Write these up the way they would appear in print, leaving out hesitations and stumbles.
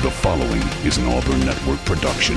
The following is an Auburn Network production.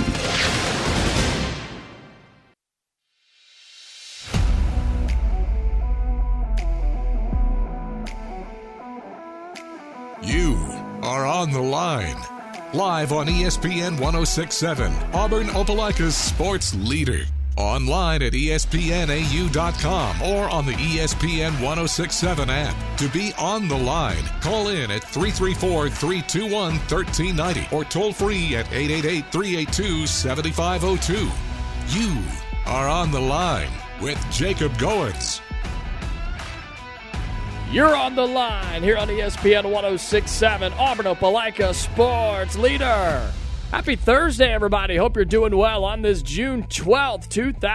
You are on the line. Live on ESPN 1067, Auburn Opelika's sports leader. Online at espnau.com or on the ESPN 1067 app. To be on the line, call in at 334-321-1390 or toll free at 888-382-7502. You are on the line with Jacob Goins. You're on the line here on ESPN 1067, Auburn Opelika sports leader. Happy Thursday, everybody. Hope you're doing well on this June 12th,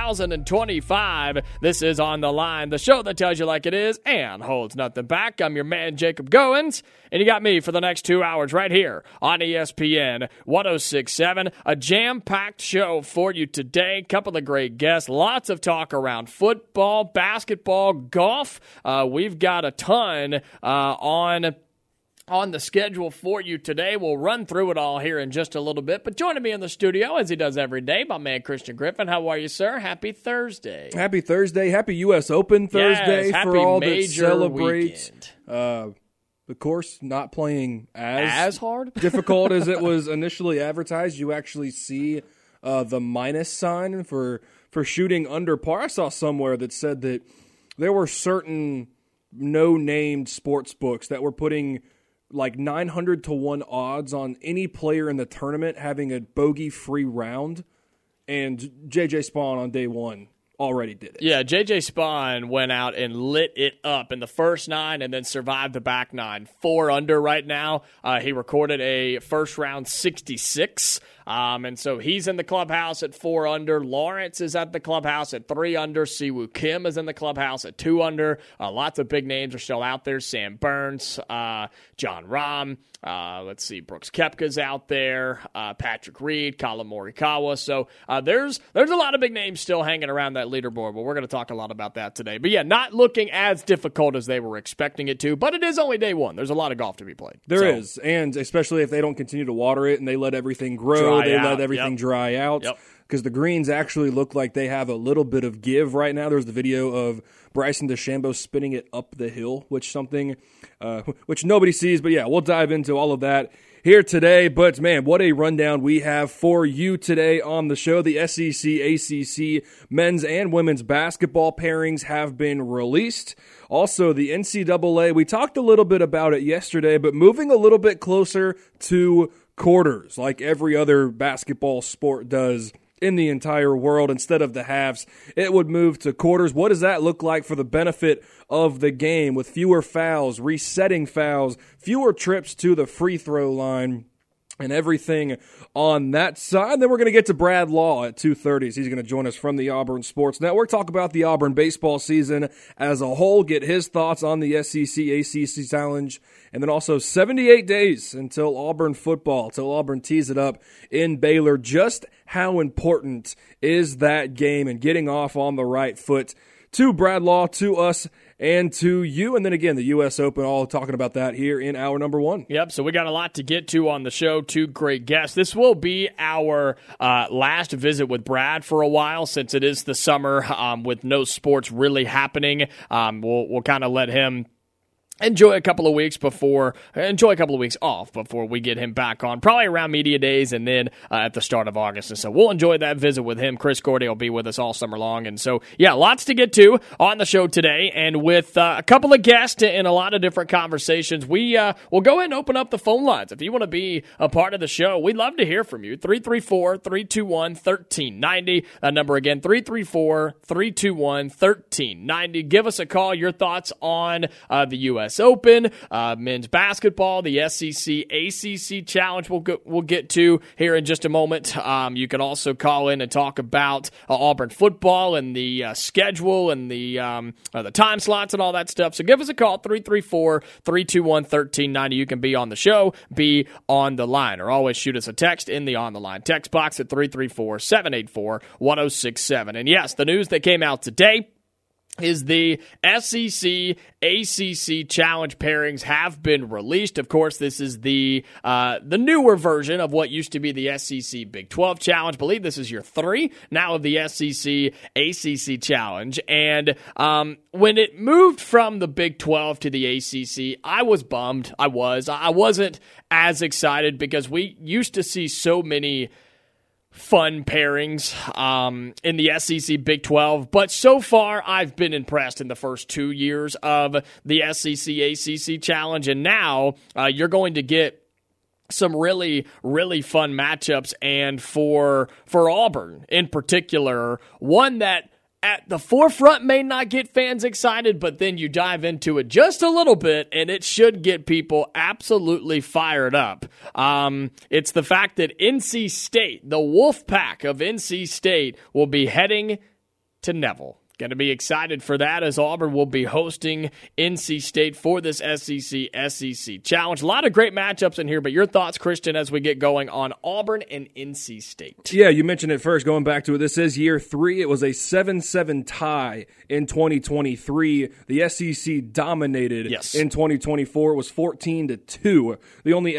2025. This is On the Line, the show that tells you like it is and holds nothing back. I'm your man, Jacob Goins, and you got me for the next 2 hours right here on ESPN 1067. A jam-packed show for you today. Couple of great guests. Lots of talk around football, basketball, golf. We've got a ton on the schedule for you today. We'll run through it all here in just a little bit. But joining me in the studio, as he does every day, my man Christian Griffin. How are you, sir? Happy Thursday. Happy Thursday. Happy U.S. Open Thursday for all that celebrate. Of course, not playing as hard, difficult as it was initially advertised. You actually see the minus sign for shooting under par. I saw somewhere that said that there were certain no-named sports books that were putting like 900 to 1 odds on any player in the tournament having a bogey-free round, and J.J. Spawn on day one already did it. Yeah, J.J. Spawn went out and lit it up in the first 9 and then survived the back 9. 4 under right now. He recorded a first-round 66. And so he's in the clubhouse at 4 under. Lawrence is at the clubhouse at 3 under. Siwoo Kim is in the clubhouse at 2 under. Lots of big names are still out there. Sam Burns, John Rahm. Let's see, Brooks Koepka's out there. Patrick Reed, Colin Morikawa. So there's a lot of big names still hanging around that leaderboard, but we're going to talk a lot about that today. But yeah, not looking as difficult as they were expecting it to, but it is only day one. There's a lot of golf to be played. There is, and especially if they don't continue to water it and they let everything grow, let everything dry out. Because the greens actually look like they have a little bit of give right now. There's the video of Bryson DeChambeau spinning it up the hill, which nobody sees. But yeah, we'll dive into all of that here today. But man, what a rundown we have for you today on the show. The SEC, ACC men's and women's basketball pairings have been released. Also, the NCAA, we talked a little bit about it yesterday, but moving a little bit closer to quarters, like every other basketball sport does in the entire world. Instead of the halves, it would move to quarters. What does that look like for the benefit of the game with fewer fouls, resetting fouls, fewer trips to the free throw line, and everything on that side? Then we're going to get to Brad Law at 2:30. He's going to join us from the Auburn Sports Network, talk about the Auburn baseball season as a whole, get his thoughts on the SEC, ACC challenge, and then also 78 days until Auburn tees it up in Baylor. Just how important is that game and getting off on the right foot? To Brad Law, to us, and to you. And then again, the U.S. Open, all talking about that here in hour number 1. Yep, so we got a lot to get to on the show. 2 great guests. This will be our last visit with Brad for a while, since it is the summer with no sports really happening. We'll kind of let him enjoy a couple of weeks off before we get him back on, probably around media days and then at the start of August. And so we'll enjoy that visit with him. Chris Gordy will be with us all summer long. And so, yeah, lots to get to on the show today. And with a couple of guests and a lot of different conversations, we'll go ahead and open up the phone lines. If you want to be a part of the show, we'd love to hear from you. 334-321-1390. That number again, 334-321-1390. Give us a call. Your thoughts on the U.S. Open, men's basketball, the SEC, ACC challenge we'll get to here in just a moment. You can also call in and talk about Auburn football and the schedule and the time slots and all that stuff. So give us a call, 334-321-1390. You can be on the show, be on the line, or always shoot us a text in the On the Line text box at 334-784-1067. And yes, the news that came out today, is the SEC ACC Challenge pairings have been released. Of course, this is the newer version of what used to be the SEC Big 12 Challenge. I believe this is year 3 now of the SEC ACC Challenge. And when it moved from the Big 12 to the ACC, I was bummed. I wasn't as excited because we used to see so many fun pairings in the SEC Big 12, but so far I've been impressed in the first 2 years of the SEC ACC Challenge, and now you're going to get some really, really fun matchups, and for Auburn in particular, one that at the forefront may not get fans excited, but then you dive into it just a little bit, and it should get people absolutely fired up. It's the fact that NC State, the Wolfpack of NC State, will be heading to Neville. Going to be excited for that as Auburn will be hosting NC State for this SEC Challenge. A lot of great matchups in here, but your thoughts, Christian, as we get going on Auburn and NC State. Yeah, you mentioned it first. Going back to it, this is year 3. It was a 7-7 tie in 2023. The SEC dominated in 2024. It was 14-2. The only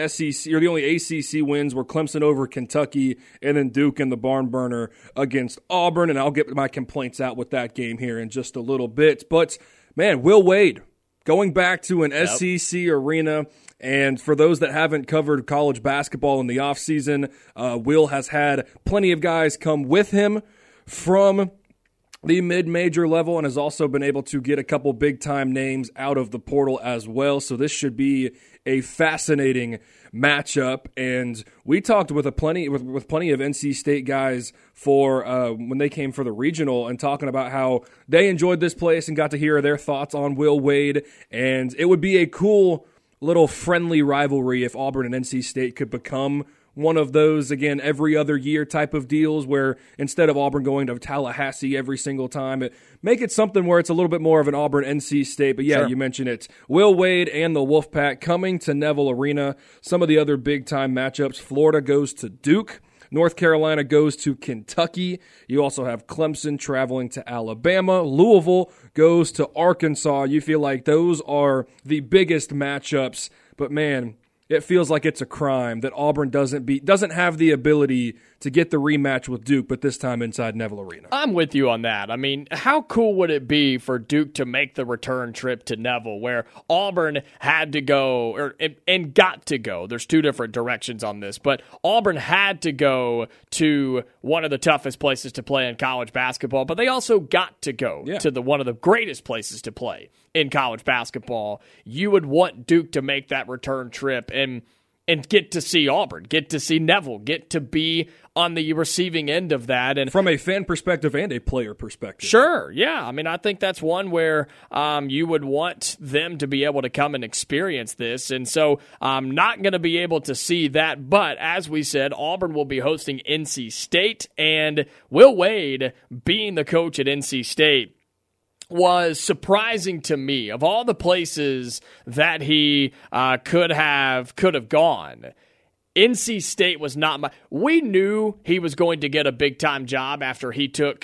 ACC wins were Clemson over Kentucky and then Duke in the barn burner against Auburn. And I'll get my complaints out with that game here in just a little bit. But, man, Will Wade going back to an SEC arena. And for those that haven't covered college basketball in the offseason, Will has had plenty of guys come with him from the mid-major level and has also been able to get a couple big-time names out of the portal as well. So this should be a fascinating matchup. And we talked with plenty of NC State guys for when they came for the regional and talking about how they enjoyed this place and got to hear their thoughts on Will Wade. And it would be a cool little friendly rivalry if Auburn and NC State could become one of those, again, every other year type of deals where instead of Auburn going to Tallahassee every single time, make it something where it's a little bit more of an Auburn-NC State. But, yeah, You mentioned it. Will Wade and the Wolfpack coming to Neville Arena. Some of the other big-time matchups, Florida goes to Duke. North Carolina goes to Kentucky. You also have Clemson traveling to Alabama. Louisville goes to Arkansas. You feel like those are the biggest matchups. But, man, it feels like it's a crime that Auburn doesn't have the ability to get the rematch with Duke, but this time inside Neville Arena. I'm with you on that. I mean, how cool would it be for Duke to make the return trip to Neville, where Auburn had to go and got to go? There's two different directions on this, but Auburn had to go to one of the toughest places to play in college basketball, but they also got to go to one of the greatest places to play in college basketball. You would want Duke to make that return trip and get to see Auburn, get to see Neville, get to be on the receiving end of that. And from a fan perspective and a player perspective. Sure, yeah. I mean, I think that's one where you would want them to be able to come and experience this. And so I'm not going to be able to see that. But as we said, Auburn will be hosting NC State. And Will Wade, being the coach at NC State, was surprising to me. Of all the places that he could have gone, NC State was not we knew he was going to get a big time job after he took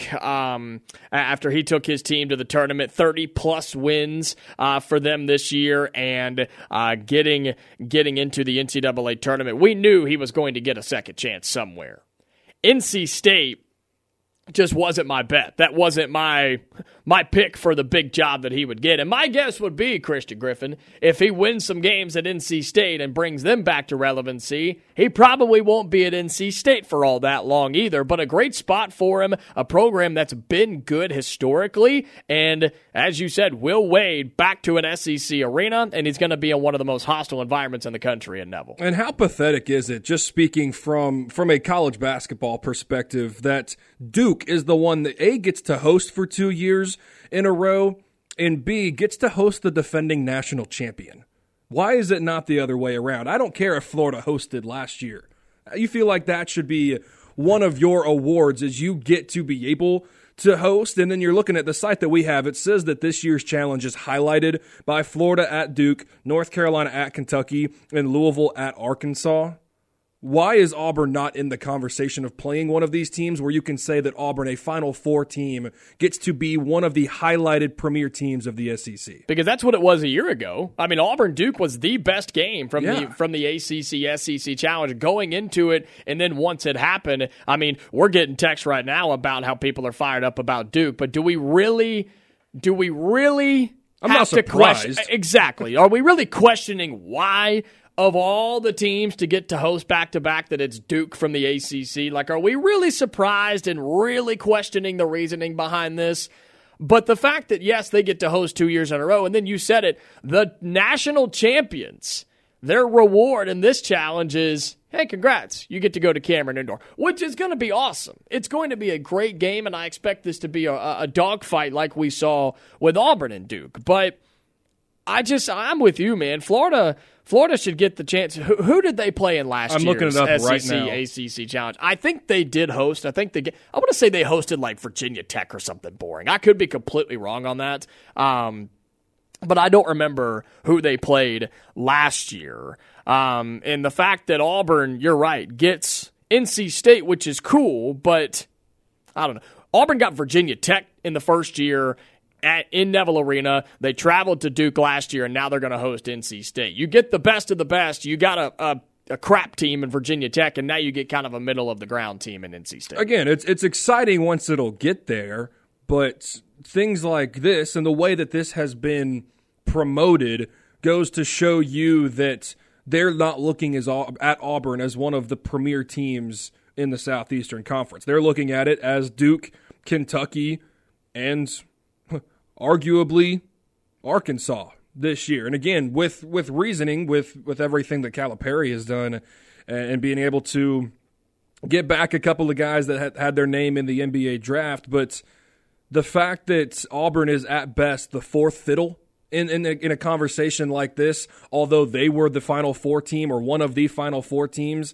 his team to the tournament, 30+ wins for them this year, and getting into the NCAA tournament. We knew he was going to get a second chance somewhere. NC State just wasn't my bet. That wasn't my pick for the big job that he would get. And my guess would be, Christian Griffin, if he wins some games at NC State and brings them back to relevancy, he probably won't be at NC State for all that long either. But a great spot for him, a program that's been good historically. And as you said, Will Wade back to an SEC arena, and he's going to be in one of the most hostile environments in the country in Neville. And how pathetic is it, just speaking from a college basketball perspective, that Duke is the one that A, gets to host for 2 years in a row, and B, gets to host the defending national champion. Why is it not the other way around? I don't care if Florida hosted last year. You feel like that should be one of your awards, is you get to be able to host, and then you're looking at the site that we have. It says that this year's challenge is highlighted by Florida at Duke, North Carolina at Kentucky, and Louisville at Arkansas. Why is Auburn not in the conversation of playing one of these teams where you can say that Auburn, a Final Four team, gets to be one of the highlighted premier teams of the SEC? Because that's what it was a year ago. I mean, Auburn-Duke was the best game from the ACC-SEC Challenge going into it, and then once it happened, I mean, we're getting texts right now about how people are fired up about Duke, but do we really I'm not surprised. Exactly. Are we really questioning why, of all the teams to get to host back-to-back, that it's Duke from the ACC? Like, are we really surprised and really questioning the reasoning behind this? But the fact that, yes, they get to host 2 years in a row, and then you said it, the national champions, their reward in this challenge is, hey, congrats, you get to go to Cameron Indoor, which is going to be awesome. It's going to be a great game, and I expect this to be a dogfight like we saw with Auburn and Duke. But I'm with you, man. Florida should get the chance. Who did they play in last year's looking it up SEC, right now. ACC Challenge? I think they did host. I want to say they hosted like Virginia Tech or something boring. I could be completely wrong on that. But I don't remember who they played last year. And the fact that Auburn, you're right, gets NC State, which is cool, but I don't know. Auburn got Virginia Tech in the first year in Neville Arena. They traveled to Duke last year, and now they're going to host NC State. You get the best of the best. You got a crap team in Virginia Tech, and now you get kind of a middle-of-the-ground team in NC State. Again, it's exciting once it'll get there, but things like this and the way that this has been promoted goes to show you that they're not looking at Auburn as one of the premier teams in the Southeastern Conference. They're looking at it as Duke, Kentucky, and arguably Arkansas this year. And again, with reasoning, with everything that Calipari has done and being able to get back a couple of guys that had their name in the NBA draft, but the fact that Auburn is at best the fourth fiddle in a conversation like this, although they were the Final Four team or one of the Final Four teams,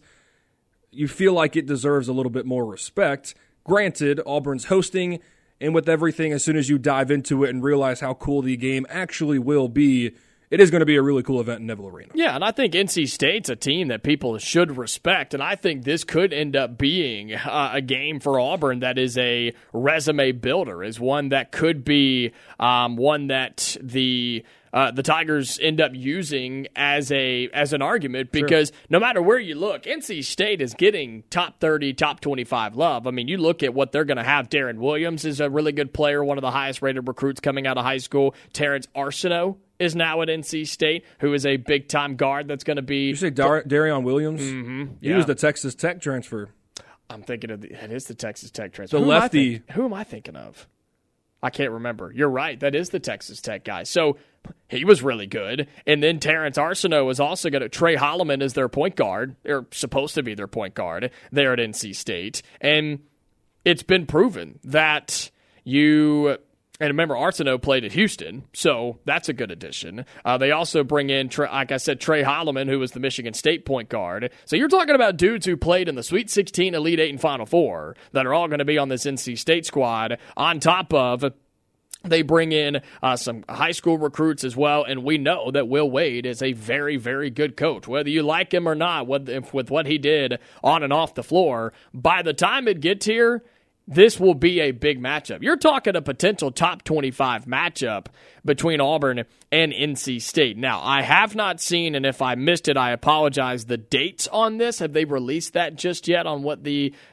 you feel like it deserves a little bit more respect. Granted, Auburn's hosting, and with everything, as soon as you dive into it and realize how cool the game actually will be, it is going to be a really cool event in Neville Arena. Yeah, and I think NC State's a team that people should respect, and I think this could end up being a game for Auburn that is a resume builder, is one that could be one that the Tigers end up using as an argument, because no matter where you look, NC State is getting top 30, top 25 love. I mean, you look at what they're going to have. Darren Williams is a really good player, one of the highest-rated recruits coming out of high school. Terrence Arsenault is now at NC State, who is a big-time guard that's going to be... You say Darion Williams? Mm-hmm. Yeah. He was the Texas Tech transfer. I'm thinking of it is the Texas Tech transfer. The lefty. Who am I thinking of? I can't remember. You're right. That is the Texas Tech guy. So he was really good. And then Terrence Arsenault is also going to... Trey Holloman is their point guard. They're supposed to be their point guard there at NC State. And it's been proven that you... And remember, Arsenault played at Houston, so that's a good addition. They also bring in, like I said, Trey Holloman, who was the Michigan State point guard. So you're talking about dudes who played in the Sweet 16, Elite 8, and Final Four that are all going to be on this NC State squad, on top of... They bring in some high school recruits as well, and we know that Will Wade is a very, very good coach. Whether you like him or not, with what he did on and off the floor, by the time it gets here, this will be a big matchup. You're talking a potential top 25 matchup between Auburn and NC State. Now, I have not seen, and if I missed it, I apologize, the dates on this. Have they released that just yet on what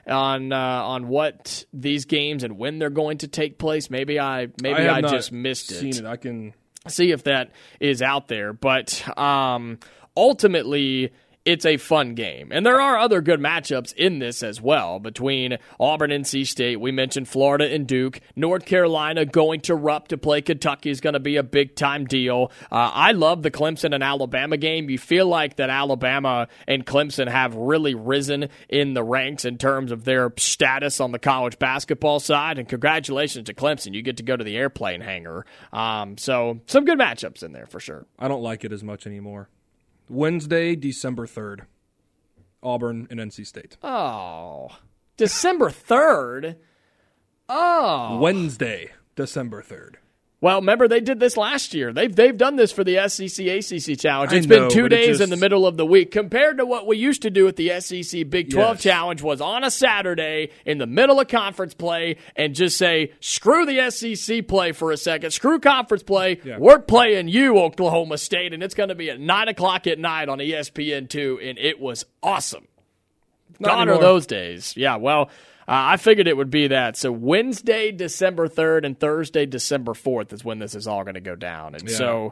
on what these games and when they're going to take place? Maybe I just missed it. Seen it. I can see if that is out there. But ultimately, it's a fun game. And there are other good matchups in this as well between Auburn and NC State. We mentioned Florida and Duke. North Carolina going to Rupp to play Kentucky is going to be a big-time deal. I love the Clemson and Alabama game. You feel like that Alabama and Clemson have really risen in the ranks in terms of their status on the college basketball side. And congratulations to Clemson. You get to go to the airplane hangar. So some good matchups in there for sure. I don't like it as much anymore. Wednesday, December 3rd, Auburn and NC State. Oh, December 3rd? Oh. Wednesday, December 3rd. Well, remember, they did this last year. They've done this for the SEC ACC Challenge. It's been 2 days in the middle of the week compared to what we used to do with the SEC Big 12 Challenge was on a Saturday in the middle of conference play and just say, screw the SEC play for a second, screw conference play, we're playing you, Oklahoma State, and it's going to be at 9 o'clock at night on ESPN2, and it was awesome. Gone are those days. Yeah, well, I figured it would be that. So Wednesday, December 3rd, and Thursday, December 4th is when this is all going to go down. And so,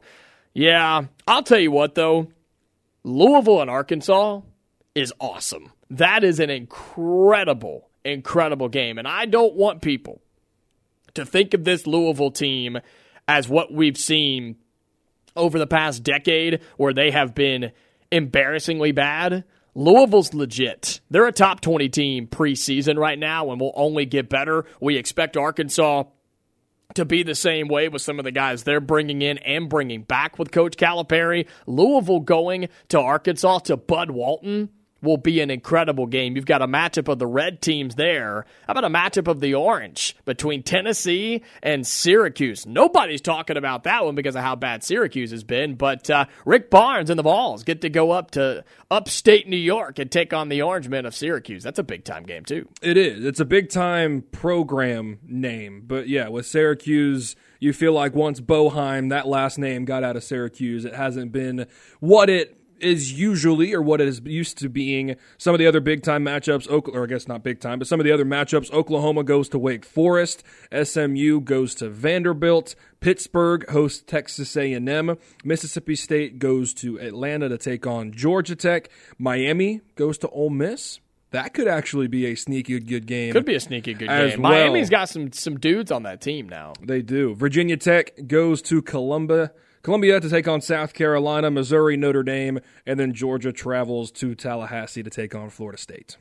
I'll tell you what, though. Louisville and Arkansas is awesome. That is an incredible, incredible game. And I don't want people to think of this Louisville team as what we've seen over the past decade where they have been embarrassingly bad. Louisville's legit. They're a top 20 team preseason right now and will only get better. We expect Arkansas to be the same way with some of the guys they're bringing in and bringing back with Coach Calipari. Louisville going to Arkansas to Bud Walton will be an incredible game. You've got a matchup of the red teams there. How about a matchup of the orange between Tennessee and Syracuse? Nobody's talking about that one because of how bad Syracuse has been, but Rick Barnes and the Vols get to go up to upstate New York and take on the Orange Men of Syracuse. That's a big-time game, too. It is. It's a big-time program name, but with Syracuse, you feel like once Boeheim, that last name, got out of Syracuse, it hasn't been what it is usually, or what it is used to being. Some of the other big-time matchups, or I guess not big-time, but some of the other matchups, Oklahoma goes to Wake Forest, SMU goes to Vanderbilt, Pittsburgh hosts Texas A&M, Mississippi State goes to Atlanta to take on Georgia Tech, Miami goes to Ole Miss. That could actually be a sneaky good game. Could be a sneaky good game. Well. Miami's got some dudes on that team now. They do. Virginia Tech goes to Columbia to take on South Carolina, Missouri, Notre Dame, and then Georgia travels to Tallahassee to take on Florida State.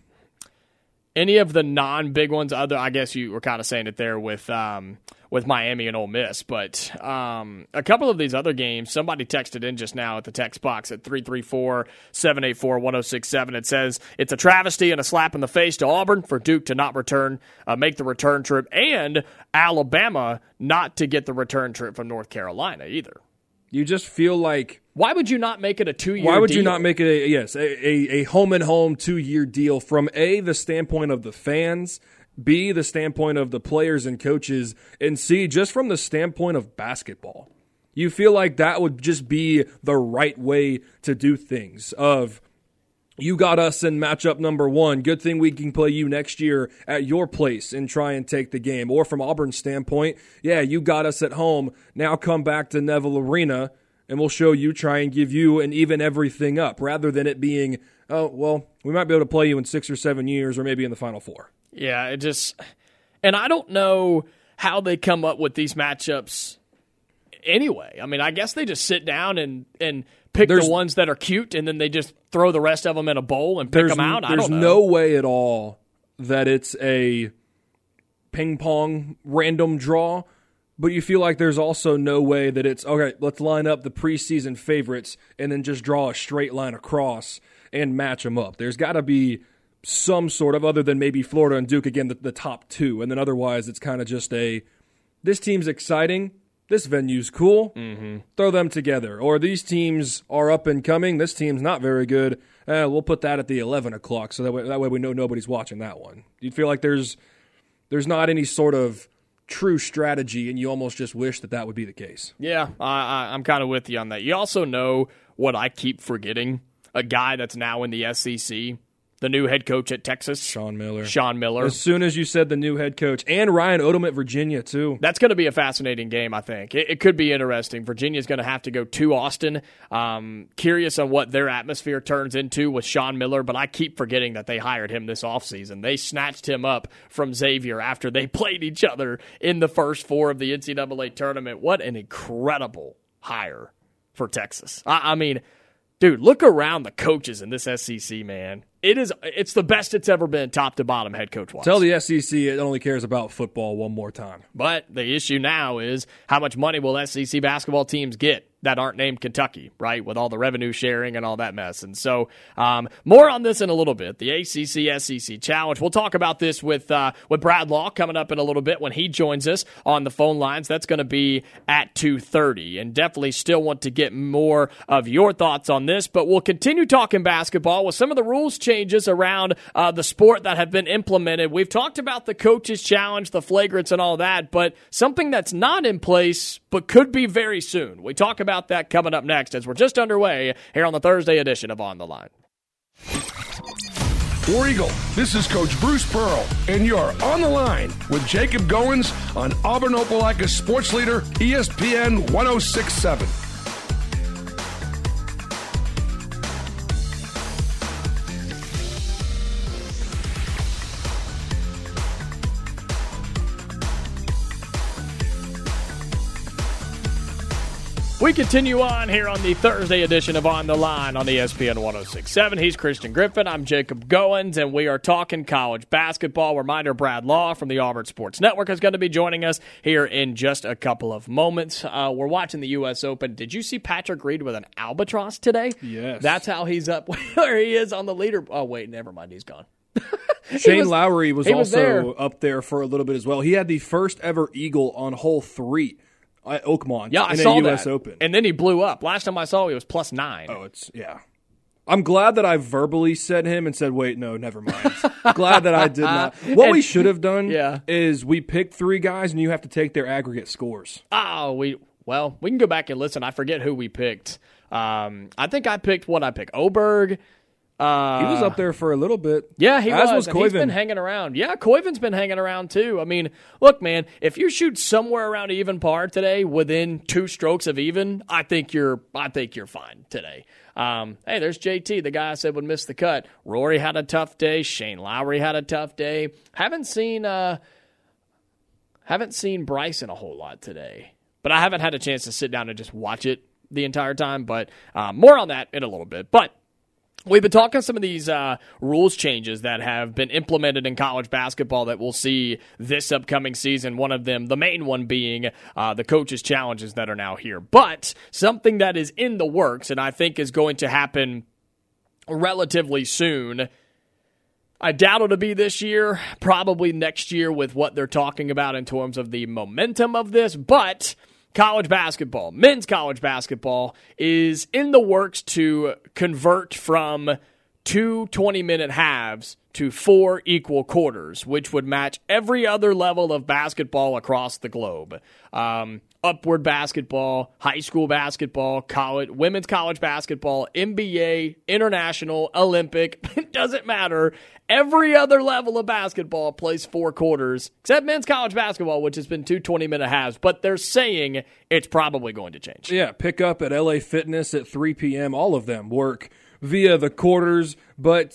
Any of the non-big ones, I guess you were kind of saying it there with Miami and Ole Miss, but a couple of these other games, somebody texted in just now at the text box at 334-784-1067. It says, it's a travesty and a slap in the face to Auburn for Duke to not make the return trip, and Alabama not to get the return trip from North Carolina either. You just feel like... Why would you not make it a 2-year deal? Why would you not make it a home-and-home 2-year deal from A, the standpoint of the fans, B, the standpoint of the players and coaches, and C, just from the standpoint of basketball? You feel like that would just be the right way to do things, of... You got us in matchup number 1. Good thing we can play you next year at your place and try and take the game. Or from Auburn's standpoint, you got us at home. Now come back to Neville Arena and we'll show you, try and give you and even everything up, rather than it being, we might be able to play you in 6 or 7 years or maybe in the Final Four. Yeah, and I don't know how they come up with these matchups anyway. I mean, I guess they just sit down and pick the ones that are cute, and then they just throw the rest of them in a bowl and pick them out? I don't know. There's no way at all that it's a ping-pong random draw, but you feel like there's also no way that it's, okay, let's line up the preseason favorites and then just draw a straight line across and match them up. There's got to be some sort of, other than maybe Florida and Duke, again, the top 2, and then otherwise it's kind of just this team's exciting, this venue's cool, throw them together. Or these teams are up and coming, this team's not very good, we'll put that at the 11 o'clock so that way we know nobody's watching that one. You'd feel like there's not any sort of true strategy, and you almost just wish that would be the case. Yeah, I'm kind of with you on that. You also know what I keep forgetting, a guy that's now in the SEC, the new head coach at Texas. Sean Miller. As soon as you said the new head coach. And Ryan Odom at Virginia, too. That's going to be a fascinating game, I think. It could be interesting. Virginia's going to have to go to Austin. Curious on what their atmosphere turns into with Sean Miller, but I keep forgetting that they hired him this offseason. They snatched him up from Xavier after they played each other in the first 4 of the NCAA tournament. What an incredible hire for Texas. I mean, dude, look around the coaches in this SEC, man. It's the best it's ever been, top to bottom, head coach-wise. Tell the SEC it only cares about football one more time. But the issue now is, how much money will SEC basketball teams get? that aren't named Kentucky, right, with all the revenue sharing and all that mess. And so more on this in a little bit, the ACC-SEC Challenge. We'll talk about this with Brad Law coming up in a little bit when he joins us on the phone lines. That's going to be at 2:30, and definitely still want to get more of your thoughts on this, but we'll continue talking basketball with some of the rules changes around the sport that have been implemented. We've talked about the Coaches Challenge, the flagrants and all that, but something that's not in place but could be very soon. We talk about that coming up next as we're just underway here on the Thursday edition of On the Line. War Eagle, this is Coach Bruce Pearl, and you're on the line with Jacob Goins on Auburn Opelika's Sports Leader, ESPN 1067. We continue on here on the Thursday edition of On the Line on ESPN 1067. He's Christian Griffin. I'm Jacob Goins, and we are talking college basketball. Reminder, Brad Law from the Auburn Sports Network is going to be joining us here in just a couple of moments. We're watching the U.S. Open. Did you see Patrick Reed with an albatross today? Yes. That's how he's up where he is on the leader. Oh, wait, never mind. He's gone. Shane Lowry was also up there for a little bit as well. He had the first ever eagle on hole 3. At Oakmont in a U.S. Open. And then he blew up. Last time I saw he was +9. Oh, yeah. I'm glad that I verbally said him and said, wait, no, never mind. Glad that I did not. What we should have done is we picked 3 guys, and you have to take their aggregate scores. Oh, we can go back and listen. I forget who we picked. I think I picked Oberg. He was up there for a little bit. Yeah, he was. Koiven. He's been hanging around. Yeah, Koiven's been hanging around too. I mean, look, man, if you shoot somewhere around even par today, within 2 strokes of even, I think you're fine today. Hey, there's JT, the guy I said would miss the cut. Rory had a tough day. Shane Lowry had a tough day. Haven't seen Bryson a whole lot today, but I haven't had a chance to sit down and just watch it the entire time. But more on that in a little bit. But we've been talking some of these rules changes that have been implemented in college basketball that we'll see this upcoming season. One of them, the main one being the coaches' challenges that are now here. But something that is in the works and I think is going to happen relatively soon. I doubt it'll be this year, probably next year with what they're talking about in terms of the momentum of this, but college basketball, men's college basketball, is in the works to convert from 2 20-minute halves to 4 equal quarters, which would match every other level of basketball across the globe. Upward basketball, high school basketball, college, women's college basketball, NBA, international, Olympic, it doesn't matter. Every other level of basketball plays 4 quarters, except men's college basketball, which has been 2 20-minute halves. But they're saying it's probably going to change. Yeah, pick up at LA Fitness at 3 p.m. All of them work via the quarters, via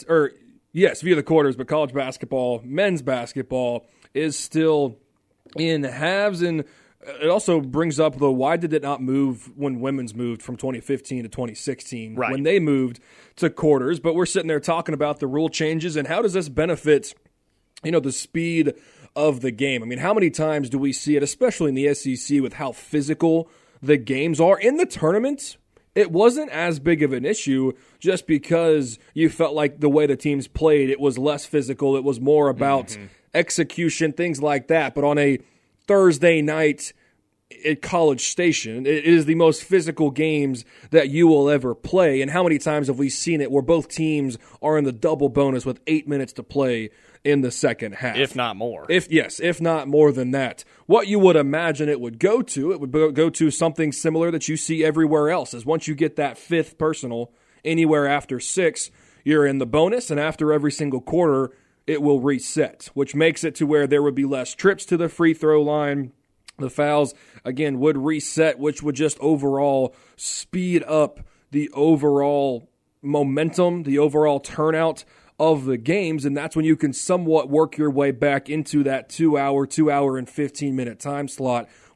the quarters, but college basketball, men's basketball is still in halves. And it also brings up, though, why did it not move when women's moved from 2015 to 2016 when they moved to quarters? But we're sitting there talking about the rule changes and how does this benefit, the speed of the game. I mean, how many times do we see it, especially in the SEC, with how physical the games are? In the tournament, it wasn't as big of an issue just because you felt like the way the teams played, it was less physical. It was more about execution, things like that. But on a Thursday night at College Station, it is the most physical games that you will ever play. And how many times have we seen it where both teams are in the double bonus with 8 minutes to play in the second half? If not more. If not more than that. What you would imagine it would go to something similar that you see everywhere else, is once you get that 5th personal, anywhere after 6, you're in the bonus, and after every single quarter, it will reset, which makes it to where there would be less trips to the free throw line. The fouls, again, would reset, which would just overall speed up the overall momentum, the overall turnout of the games, and that's when you can somewhat work your way back into that 2 hour and 15-minute time slot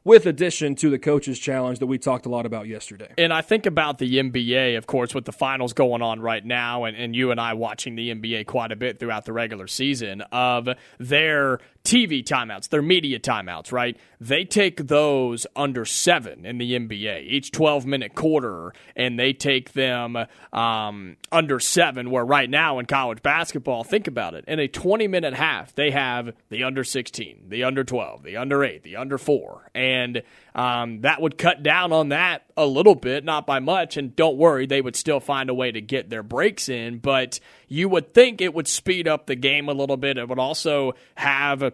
with addition to the coach's challenge that we talked a lot about yesterday. And I think about the NBA, of course, with the finals going on right now, and you and I watching the NBA quite a bit throughout the regular season, of their TV timeouts, their media timeouts, right? They take those under 7 in the NBA, each 12-minute quarter, and they take them under 7, where right now in college basketball, think about it, in a 20-minute half, they have the under 16, the under 12, the under 8, the under 4, and that would cut down on that a little bit, not by much, and don't worry, they would still find a way to get their breaks in, but you would think it would speed up the game a little bit. It would also have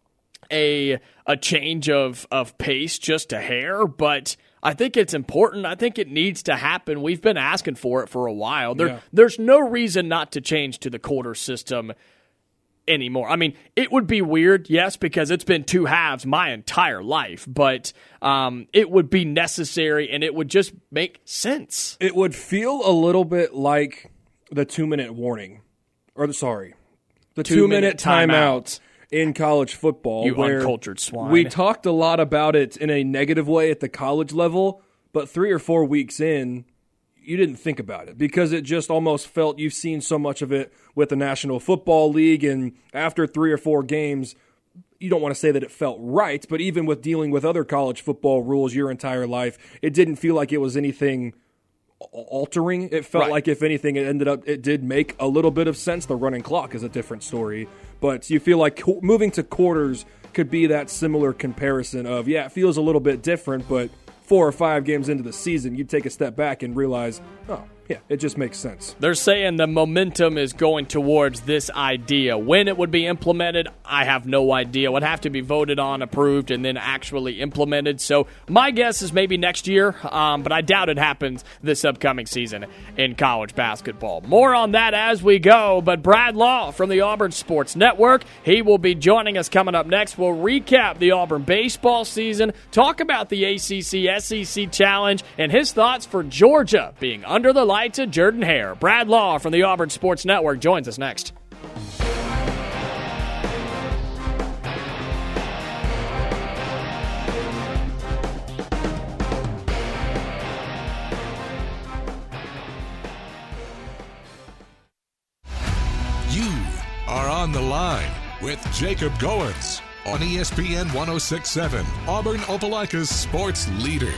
a change of pace just a hair, but I think it's important. I think it needs to happen. We've been asking for it for a while. There's no reason not to change to the quarter system anymore. I mean, it would be weird, yes, because it's been 2 halves my entire life, but it would be necessary and it would just make sense. It would feel a little bit like the 2-minute warning, or the 2-minute timeout in college football. You where uncultured swine. We talked a lot about it in a negative way at the college level, but 3 or 4 weeks in, you didn't think about it because it just almost felt you've seen so much of it with the National Football League, and after 3 or 4 games, you don't want to say that it felt right, but even with dealing with other college football rules your entire life, it didn't feel like it was anything altering. It felt like, if anything, it did make a little bit of sense. The running clock is a different story, but you feel like moving to quarters could be that similar comparison of, yeah, it feels a little bit different, but 4 or 5 games into the season, you take a step back and realize, oh, yeah, it just makes sense. They're saying the momentum is going towards this idea. When it would be implemented, I have no idea. It would have to be voted on, approved, and then actually implemented. So my guess is maybe next year, but I doubt it happens this upcoming season in college basketball. More on that as we go, but Brad Law from the Auburn Sports Network, he will be joining us coming up next. We'll recap the Auburn baseball season, talk about the ACC-SEC Challenge, and his thoughts for Georgia being under the lights at Jordan-Hare. Brad Law from the Auburn Sports Network joins us next. You are on the line with Jacob Goins on ESPN 106.7, Auburn Opelika's sports leader.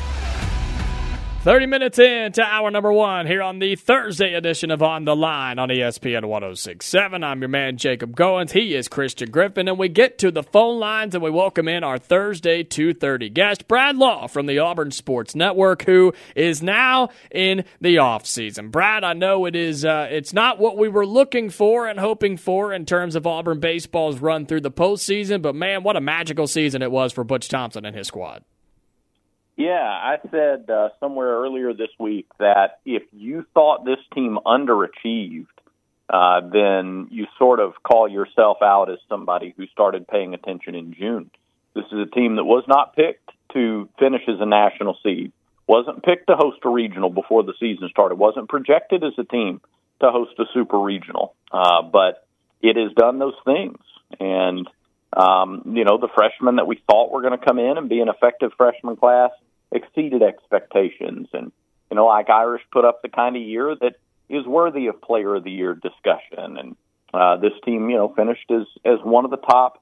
30 minutes into hour number 1 here on the Thursday edition of On the Line on ESPN 106.7. I'm your man, Jacob Goins. He is Christian Griffin, and we get to the phone lines, and we welcome in our Thursday 2:30 guest, Brad Law from the Auburn Sports Network, who is now in the offseason. Brad, I know it is it's not what we were looking for and hoping for in terms of Auburn baseball's run through the postseason, but man, what a magical season it was for Butch Thompson and his squad. Yeah, I said somewhere earlier this week that if you thought this team underachieved, then you sort of call yourself out as somebody who started paying attention in June. This is a team that was not picked to finish as a national seed, wasn't picked to host a regional before the season started, wasn't projected as a team to host a super regional, but it has done those things. And the freshmen that we thought were going to come in and be an effective freshman class exceeded expectations. And, like Irish put up the kind of year that is worthy of Player of the Year discussion. And this team, finished as one of the top.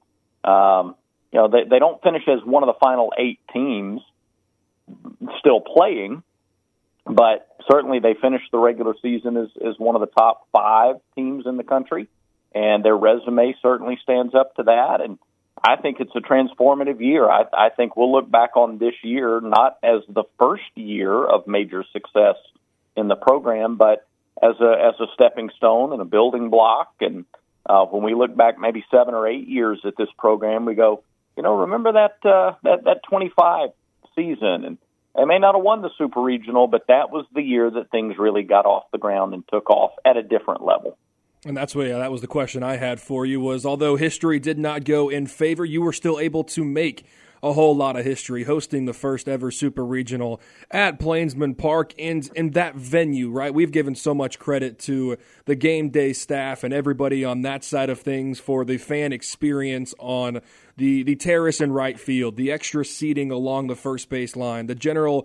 They don't finish as one of the final 8 teams still playing, but certainly they finished the regular season as one of the top 5 teams in the country. And their resume certainly stands up to that. And I think it's a transformative year. I think we'll look back on this year not as the first year of major success in the program, but as a stepping stone and a building block. And when we look back maybe 7 or 8 years at this program, we go, remember that 25 season, and they may not have won the Super Regional, but that was the year that things really got off the ground and took off at a different level. And that was the question I had for you was, although history did not go in favor, you were still able to make a whole lot of history, hosting the first ever Super Regional at Plainsman Park and in that venue, right? We've given so much credit to the game day staff and everybody on that side of things for the fan experience on the terrace and right field, the extra seating along the first base line, the general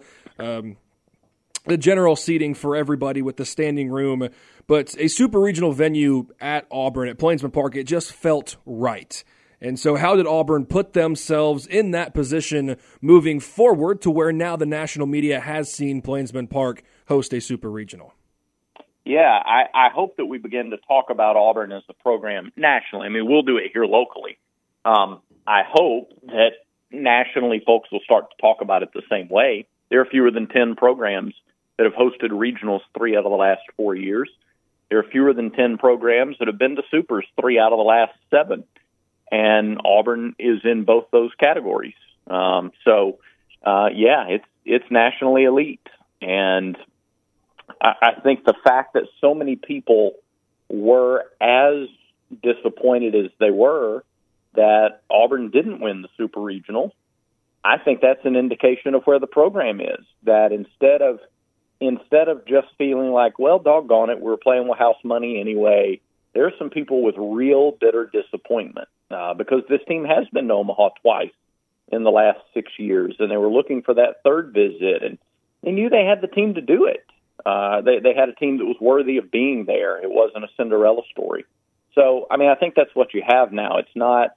seating for everybody with the standing room. But a super regional venue at Auburn, at Plainsman Park, it just felt right. And so how did Auburn put themselves in that position moving forward to where now the national media has seen Plainsman Park host a super regional? Yeah, I hope that we begin to talk about Auburn as a program nationally. I mean, we'll do it here locally. I hope that nationally folks will start to talk about it the same way. There are fewer than 10 programs that have hosted regionals 3 out of the last 4 years. There are fewer than 10 programs that have been to supers 3 out of the last 7. And Auburn is in both those categories. It's nationally elite. And I think the fact that so many people were as disappointed as they were that Auburn didn't win the Super Regional, I think that's an indication of where the program is. That instead of just feeling like, well, doggone it, we're playing with house money anyway, there are some people with real bitter disappointment because this team has been to Omaha twice in the last 6 years, and they were looking for that third visit, and they knew they had the team to do it. They had a team that was worthy of being there. It wasn't a Cinderella story. So, I mean, I think that's what you have now. It's not,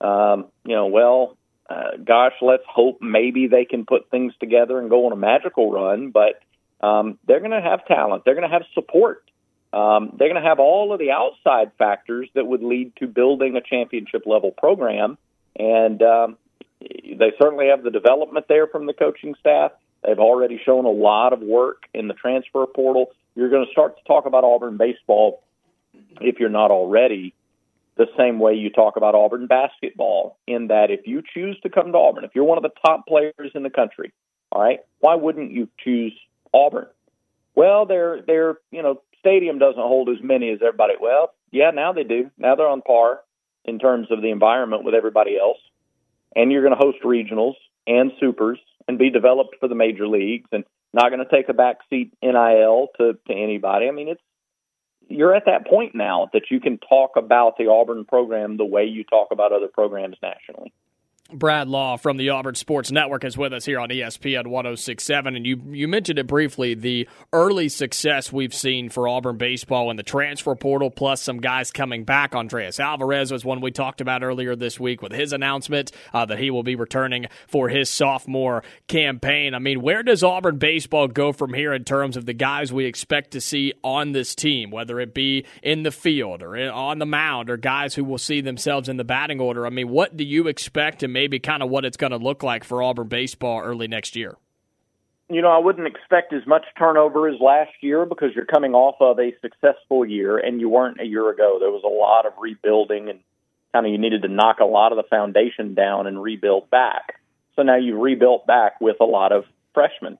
let's hope maybe they can put things together and go on a magical run, but they're going to have talent. They're going to have support. They're going to have all of the outside factors that would lead to building a championship-level program, and they certainly have the development there from the coaching staff. They've already shown a lot of work in the transfer portal. You're going to start to talk about Auburn baseball, if you're not already, the same way you talk about Auburn basketball, in that if you choose to come to Auburn, if you're one of the top players in the country, all right, why wouldn't you choose Auburn? Well, their stadium doesn't hold as many as everybody. Well, yeah, now they do. Now they're on par in terms of the environment with everybody else. And you're going to host regionals and supers and be developed for the major leagues and not going to take a backseat NIL to anybody. I mean, you're at that point now that you can talk about the Auburn program the way you talk about other programs nationally. Brad Law from the Auburn Sports Network is with us here on ESPN 106.7, and you mentioned it briefly, the early success we've seen for Auburn baseball in the transfer portal, plus some guys coming back. Andreas Alvarez was one we talked about earlier this week with his announcement that he will be returning for his sophomore campaign. I mean, where does Auburn baseball go from here in terms of the guys we expect to see on this team, whether it be in the field or on the mound or guys who will see themselves in the batting order? I mean, what do you expect and maybe kind of what it's going to look like for Auburn baseball early next year? I wouldn't expect as much turnover as last year because you're coming off of a successful year, and you weren't a year ago. There was a lot of rebuilding, and kind of you needed to knock a lot of the foundation down and rebuild back. So now you've rebuilt back with a lot of freshmen.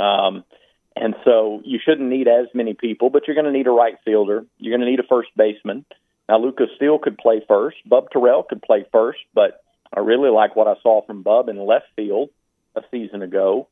And so you shouldn't need as many people, but you're going to need a right fielder. You're going to need a first baseman. Now, Lucas Steele could play first. Bub Terrell could play first, but I really like what I saw from Bub in left field a season ago.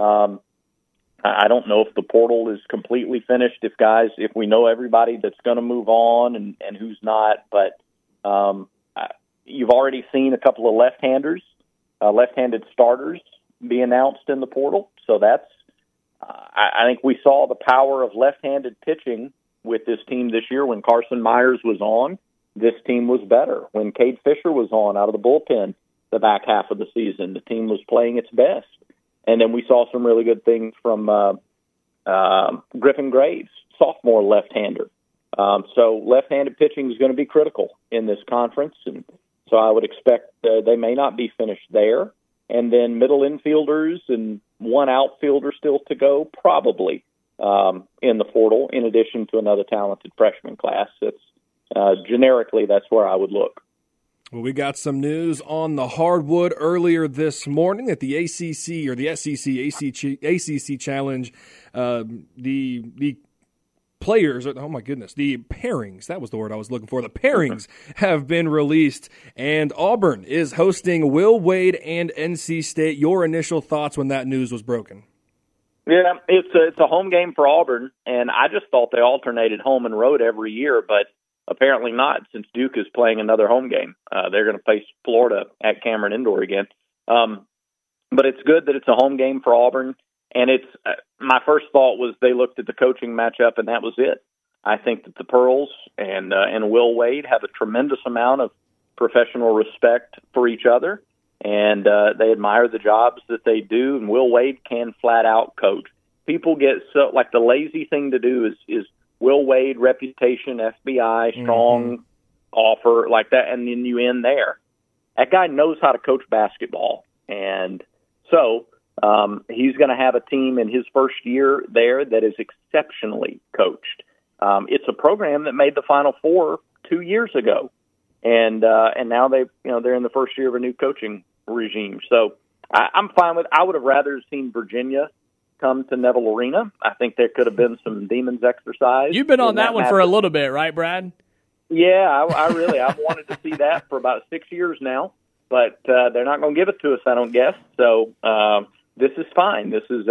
I don't know if the portal is completely finished, if we know everybody that's going to move on and who's not. But you've already seen a couple of left-handed starters be announced in the portal. So that's, I think we saw the power of left-handed pitching with this team this year. When Carson Myers was on, this team was better. When Cade Fisher was on out of the bullpen the back half of the season, the team was playing its best. And then we saw some really good things from Griffin Graves, sophomore left-hander. So left-handed pitching is going to be critical in this conference. And so I would expect they may not be finished there. And then middle infielders and one outfielder still to go, probably in the portal, in addition to another talented freshman class. Generically, that's where I would look. Well, we got some news on the hardwood earlier this morning at the ACC or the SEC ACC Challenge. The players, oh my goodness, the pairings, that was the word I was looking for, the pairings have been released, and Auburn is hosting Will Wade and NC State. Your initial thoughts when that news was broken? Yeah, it's a home game for Auburn, and I just thought they alternated home and road every year, but apparently not, since Duke is playing another home game. They're going to face Florida at Cameron Indoor again. But it's good that it's a home game for Auburn, and it's my first thought was they looked at the coaching matchup, and that was it. I think that the Pearls and Will Wade have a tremendous amount of professional respect for each other, and they admire the jobs that they do, and Will Wade can flat out coach. People get so, like, the lazy thing to do is Will Wade, reputation, FBI, strong offer, like that, and then you end there. That guy knows how to coach basketball, and so he's going to have a team in his first year there that is exceptionally coached. It's a program that made the Final Four 2 years ago, and now they're in the first year of a new coaching regime. So I'm fine with. I would have rather seen Virginia come to Neville Arena. I think there could have been some demons exercise. You've been on that one for a little bit, right, Brad? Yeah, I've wanted to see that for about 6 years now, but they're not going to give it to us, I don't guess. So this is fine. This is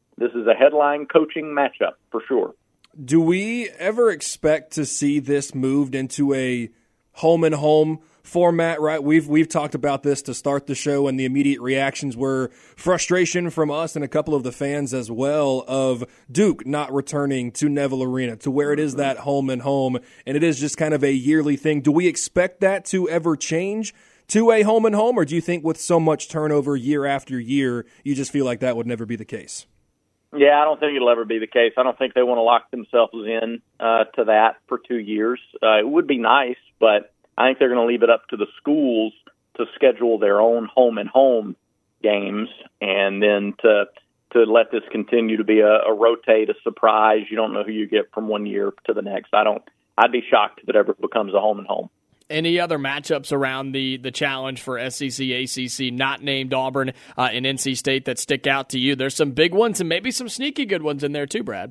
a headline coaching matchup for sure. Do we ever expect to see this moved into a home and home format? Right, we've talked about this to start the show, and the immediate reactions were frustration from us and a couple of the fans as well of Duke not returning to Neville Arena, to where it is that home and home, and it is just kind of a yearly thing. Do we expect that to ever change to a home and home, or do you think with so much turnover year after year, you just feel like that would never be the case? Yeah, I don't think it'll ever be the case. I don't think they want to lock themselves in to that for 2 years. It would be nice, but I think they're going to leave it up to the schools to schedule their own home and home games, and then to let this continue to be a rotate, a surprise. You don't know who you get from 1 year to the next. I'd be shocked if it ever becomes a home and home. Any other matchups around the challenge for SEC, ACC, not named Auburn and NC State that stick out to you? There's some big ones and maybe some sneaky good ones in there too, Brad.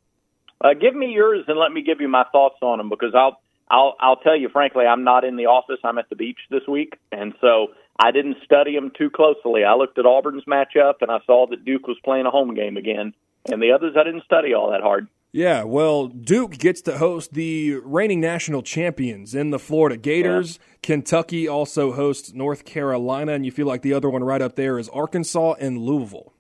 Give me yours and let me give you my thoughts on them, because I'll tell you, frankly, I'm not in the office. I'm at the beach this week, and so I didn't study them too closely. I looked at Auburn's matchup, and I saw that Duke was playing a home game again, and the others I didn't study all that hard. Yeah, well, Duke gets to host the reigning national champions in the Florida Gators. Yeah. Kentucky also hosts North Carolina, and you feel like the other one right up there is Arkansas and Louisville.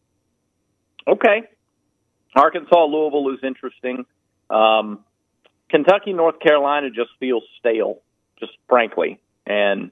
Okay. Arkansas, Louisville is interesting. Kentucky, North Carolina just feels stale, just frankly. And,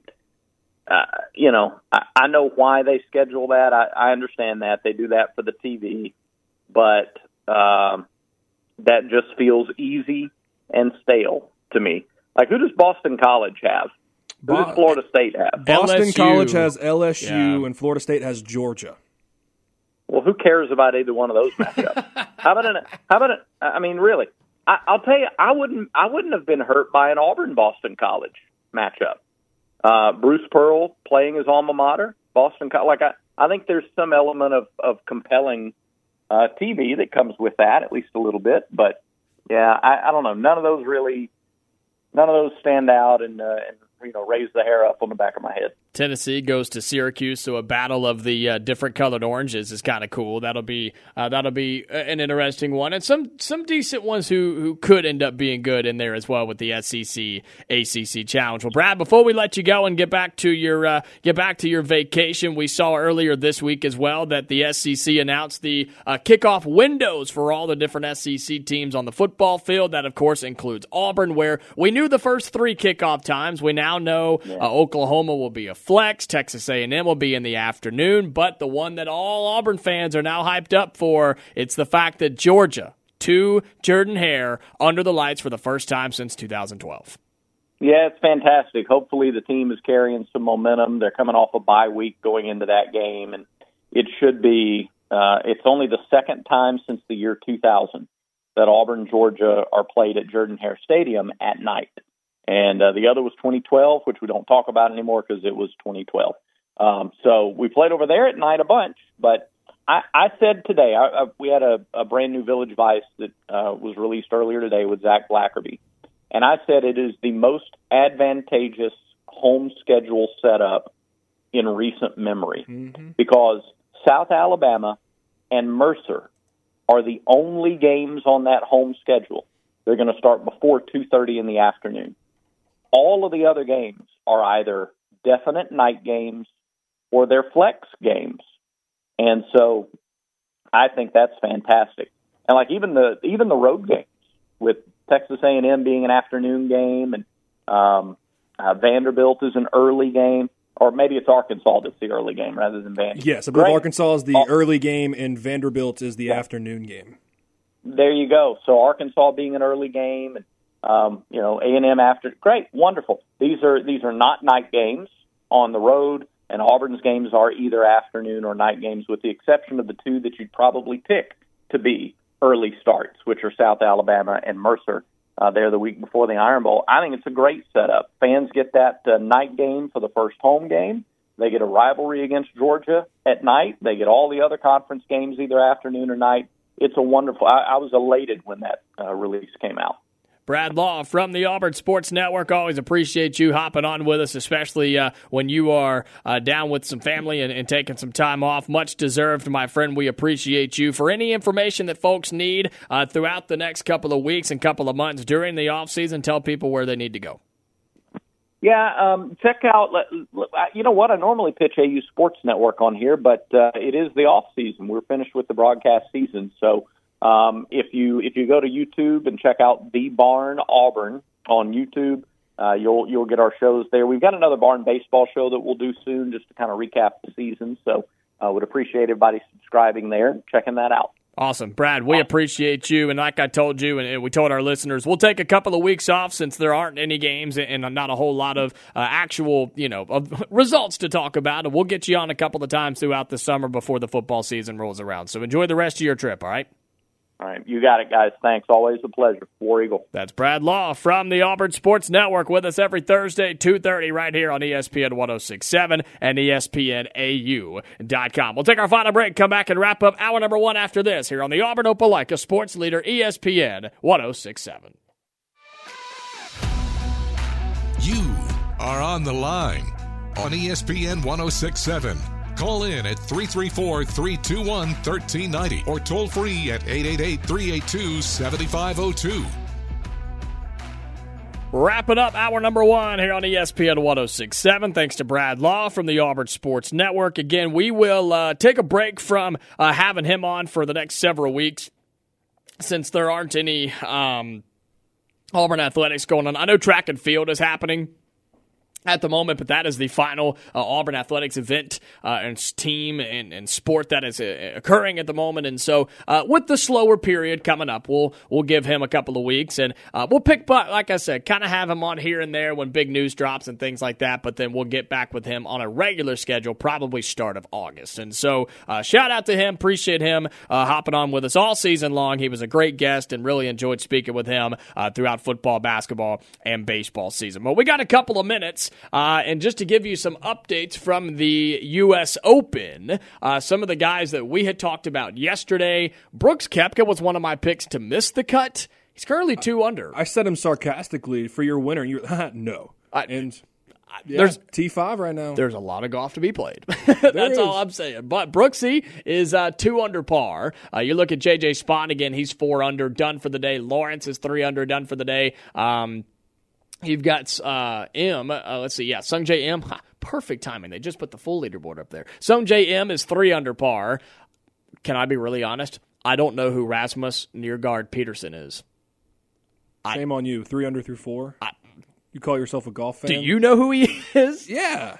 I know why they schedule that. I understand that. They do that for the TV. But that just feels easy and stale to me. Like, who does Boston College have? Who does Florida State have? Boston LSU. College has LSU, and Florida State has Georgia. Well, who cares about either one of those matchups? Really? I'll tell you, I wouldn't have been hurt by an Auburn-Boston College matchup. Bruce Pearl playing his alma mater, Boston College. I think there's some element of compelling TV that comes with that, at least a little bit. But yeah, I don't know. None of those stand out and raise the hair up on the back of my head. Tennessee goes to Syracuse, so a battle of the different colored oranges is kind of cool. That'll be an interesting one, and some decent ones who could end up being good in there as well with the SEC ACC challenge. Well, Brad, before we let you go and get back to your vacation, we saw earlier this week as well that the SEC announced the kickoff windows for all the different SEC teams on the football field. That of course includes Auburn, where we knew the first 3 kickoff times. We now know Oklahoma will be a flex. Texas A&M will be in the afternoon, but the one that all Auburn fans are now hyped up for, it's the fact that Georgia, to Jordan-Hare, under the lights for the first time since 2012. Yeah, it's fantastic. Hopefully the team is carrying some momentum. They're coming off a bye week going into that game, and it should be, it's only the second time since the year 2000 that Auburn, Georgia are played at Jordan-Hare Stadium at night. And the other was 2012, which we don't talk about anymore because it was 2012. So we played over there at night a bunch, but I said today, we had a brand new Village Vice that was released earlier today with Zach Blackerby. And I said it is the most advantageous home schedule setup in recent memory because South Alabama and Mercer are the only games on that home schedule. They're going to start before 2:30 in the afternoon. All of the other games are either definite night games or they're flex games. And so I think that's fantastic. And like even the road games with Texas A&M being an afternoon game and Vanderbilt is an early game, or maybe it's Arkansas that's the early game rather than Vanderbilt. Yes, I believe Arkansas is the early game and Vanderbilt is the afternoon game. There you go. So Arkansas being an early game and A&M after. Great, wonderful. These are not night games on the road, and Auburn's games are either afternoon or night games, with the exception of the two that you'd probably pick to be early starts, which are South Alabama and Mercer. They're the week before the Iron Bowl. I think it's a great setup. Fans get that night game for the first home game. They get a rivalry against Georgia at night. They get all the other conference games either afternoon or night. It's a wonderful. I was elated when that release came out. Brad Law from the Auburn Sports Network. Always appreciate you hopping on with us, especially when you are down with some family and taking some time off. Much deserved, my friend. We appreciate you. For any information that folks need throughout the next couple of weeks and couple of months during the offseason, tell people where they need to go. Yeah, check out, you know what, I normally pitch AU Sports Network on here, but it is the off season. We're finished with the broadcast season, so if you go to YouTube and check out The Barn Auburn on YouTube, you'll get our shows there. We've got another Barn baseball show that we'll do soon just to kind of recap the season, so I would appreciate everybody subscribing there and checking that out. Awesome. Brad, we appreciate you. And like I told you, and we told our listeners, we'll take a couple of weeks off since there aren't any games and not a whole lot of actual, results to talk about. And we'll get you on a couple of times throughout the summer before the football season rolls around. So enjoy the rest of your trip, all right? All right, you got it, guys. Thanks. Always a pleasure. War Eagle. That's Brad Law from the Auburn Sports Network with us every Thursday, 2:30 right here on ESPN 106.7 and ESPNAU.com. We'll take our final break, come back and wrap up hour number 1 after this here on the Auburn Opelika Sports Leader ESPN 106.7. You are on the line on ESPN 106.7. Call in at 334-321-1390 or toll free at 888-382-7502. Wrapping up hour number 1 here on ESPN 106.7. Thanks to Brad Law from the Auburn Sports Network. Again, we will take a break from having him on for the next several weeks since there aren't any Auburn athletics going on. I know track and field is happening at the moment, but that is the final Auburn athletics event and team and sport that is occurring at the moment. And so with the slower period coming up, we'll give him a couple of weeks, and we'll pick, like I said, kind of have him on here and there when big news drops and things like that, but then we'll get back with him on a regular schedule, probably start of August. And so shout out to him. Appreciate him hopping on with us all season long. He was a great guest and really enjoyed speaking with him throughout football, basketball, and baseball season. Well, we got a couple of minutes. And just to give you some updates from the U.S. Open, some of the guys that we had talked about yesterday, Brooks Koepka was one of my picks to miss the cut. He's currently 2 under. I said him sarcastically for your winner, and you're no. There's T5 right now. There's a lot of golf to be played. That's all I'm saying. But Brooksy is 2 under par. You look at J.J. Spahn again, he's 4 under, done for the day. Lawrence is 3 under, done for the day. You've got M. Let's see. Yeah, Sungjae M. Perfect timing. They just put the full leaderboard up there. Sungjae M is 3 under par. Can I be really honest? I don't know who Rasmus Nørgaard Peterson is. Shame on you. 3 under through 4. You call yourself a golf fan? Do you know who he is? Yeah.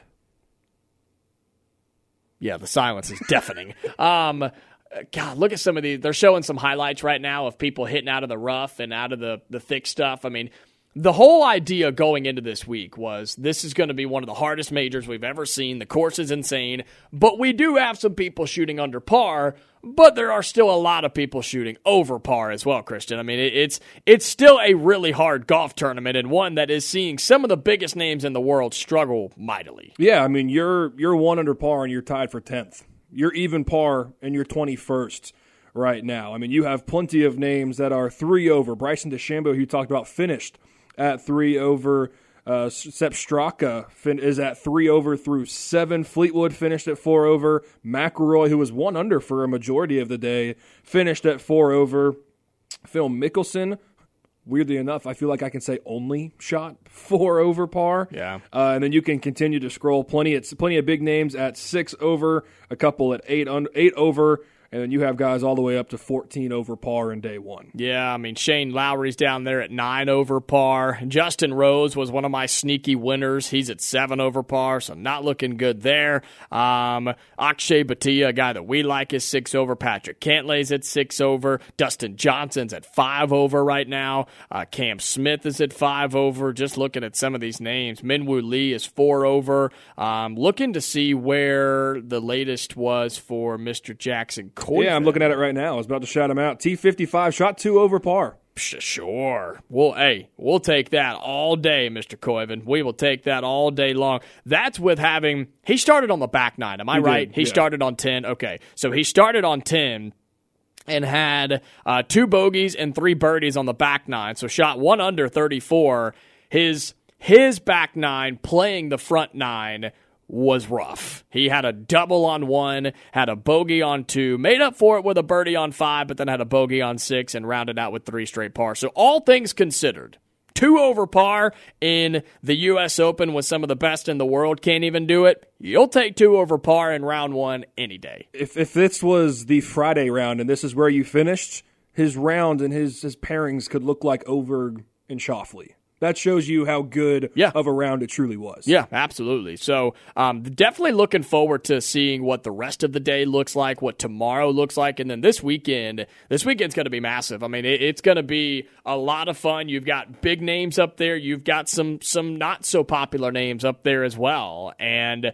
Yeah, the silence is deafening. God, look at some of these. They're showing some highlights right now of people hitting out of the rough and out of the thick stuff. I mean, the whole idea going into this week was this is going to be one of the hardest majors we've ever seen. The course is insane, but we do have some people shooting under par, but there are still a lot of people shooting over par as well, Christian. I mean, it's still a really hard golf tournament and one that is seeing some of the biggest names in the world struggle mightily. Yeah, I mean, you're 1 under par and you're tied for 10th. you're even par and you're 21st right now. I mean, you have plenty of names that are 3 over. Bryson DeChambeau, who you talked about, finished at 3 over. Sepp Straka is at 3 over through 7. Fleetwood finished at 4 over. McIlroy, who was 1 under for a majority of the day, finished at 4 over. Phil Mickelson, weirdly enough, I feel like I can say only shot 4 over par. Yeah. And then you can continue to scroll. Plenty of big names at 6 over, a couple at 8 over. And then you have guys all the way up to 14 over par in day one. Yeah, I mean, Shane Lowry's down there at 9 over par. Justin Rose was one of my sneaky winners. He's at 7 over par, so not looking good there. Akshay Bhatia, a guy that we like, is 6 over. Patrick Cantlay's at 6 over. Dustin Johnson's at 5 over right now. Cam Smith is at 5 over. Just looking at some of these names. Minwoo Lee is 4 over. Looking to see where the latest was for Mr. Jackson Coyfin. Yeah, I'm looking at it right now. I was about to shout him out. T55 shot 2 over par. Sure. We'll take that all day, Mr. Coyfin. We will take that all day long. That's with having – he started on the back 9. Am I right? He started on 10. Okay. So he started on 10 and had 2 bogeys and 3 birdies on the back 9. So shot 1 under 34. His back 9 playing the front 9 was rough. He had a double on 1, had a bogey on 2, made up for it with a birdie on 5, but then had a bogey on 6 and rounded out with 3 straight par. So all things considered, 2 over par in the U.S. Open with some of the best in the world. Can't even do it. You'll take 2 over par in round 1 any day. If this was the Friday round and this is where you finished, his round and his pairings could look like Oberg and Schauffele. That shows you how good of a round it truly was. Yeah, absolutely. So definitely looking forward to seeing what the rest of the day looks like, what tomorrow looks like, and then this weekend's going to be massive. I mean, it's going to be a lot of fun. You've got big names up there. You've got some not so popular names up there as well. And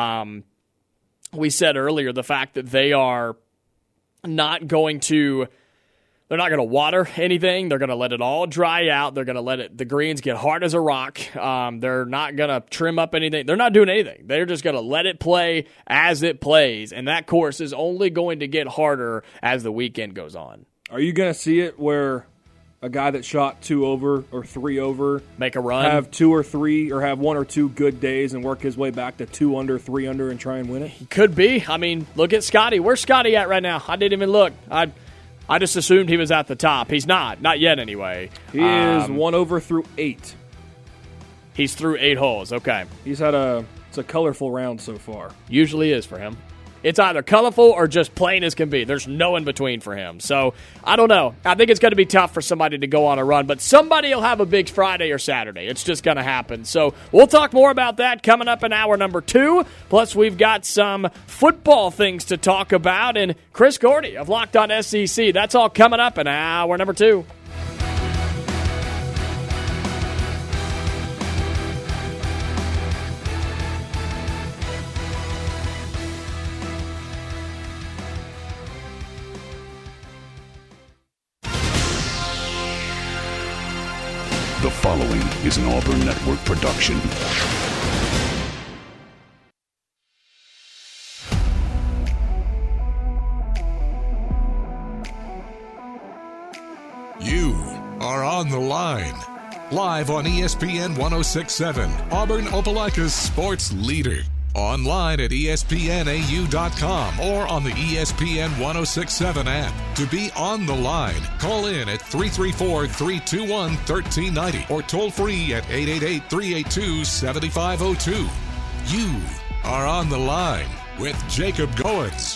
we said earlier the fact that they are not going to – they're not going to water anything. They're going to let it all dry out. They're going to let the greens get hard as a rock. They're not going to trim up anything. They're not doing anything. They're just going to let it play as it plays. And that course is only going to get harder as the weekend goes on. Are you going to see it where a guy that shot 2 over or 3 over make a run, have 2 or 3 or have 1 or 2 good days and work his way back to 2 under, 3 under and try and win it? He could be. I mean, look at Scotty. Where's Scotty at right now? I didn't even look. I just assumed he was at the top. He's not yet anyway. He is 1 over through 8. He's through 8 holes, okay. He's had it's a colorful round so far. Usually is for him. It's either colorful or just plain as can be. There's no in between for him. So, I don't know. I think it's going to be tough for somebody to go on a run, but somebody will have a big Friday or Saturday. It's just going to happen. So, we'll talk more about that coming up in hour number 2. Plus, we've got some football things to talk about. And Chris Gordy of Locked On SEC. That's all coming up in hour number 2. The following is an Auburn Network production. You are on the line. Live on ESPN 106.7, Auburn Opelika's sports leader. Online at ESPNAU.com or on the ESPN 106.7 app. To be on the line, call in at 334-321-1390 or toll free at 888-382-7502. You are on the line with Jacob Goins.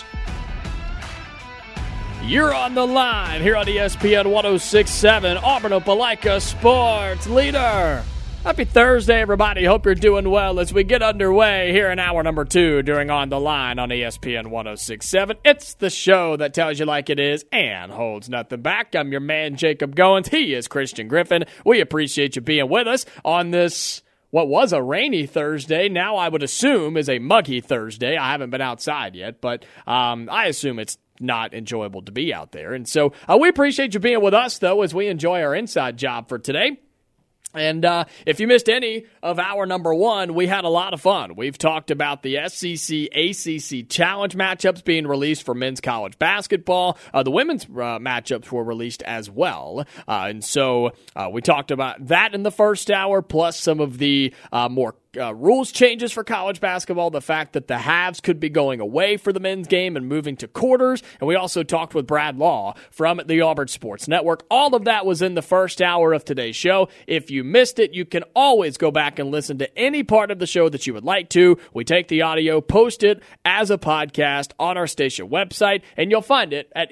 You're on the line here on ESPN 106.7, Auburn Opelika sports leader. Happy Thursday, everybody. Hope you're doing well as we get underway here in hour number 2 during On the Line on ESPN 106.7. It's the show that tells you like it is and holds nothing back. I'm your man, Jacob Goins. He is Christian Griffin. We appreciate you being with us on this, what was a rainy Thursday, now I would assume is a muggy Thursday. I haven't been outside yet, but I assume it's not enjoyable to be out there. And so we appreciate you being with us, though, as we enjoy our inside job for today. And if you missed any of our number one, we had a lot of fun. We've talked about the SEC ACC Challenge matchups being released for men's college basketball. The women's matchups were released as well. And so we talked about that in the first hour, plus some of the more rules changes for college basketball, the fact that the halves could be going away for the men's game and moving to quarters, and we also talked with Brad Law from the Auburn Sports Network. All of that was in the first hour of today's show. If you missed it, you can always go back and listen to any part of the show that you would like to. We take the audio, post it as a podcast on our station website, and you'll find it at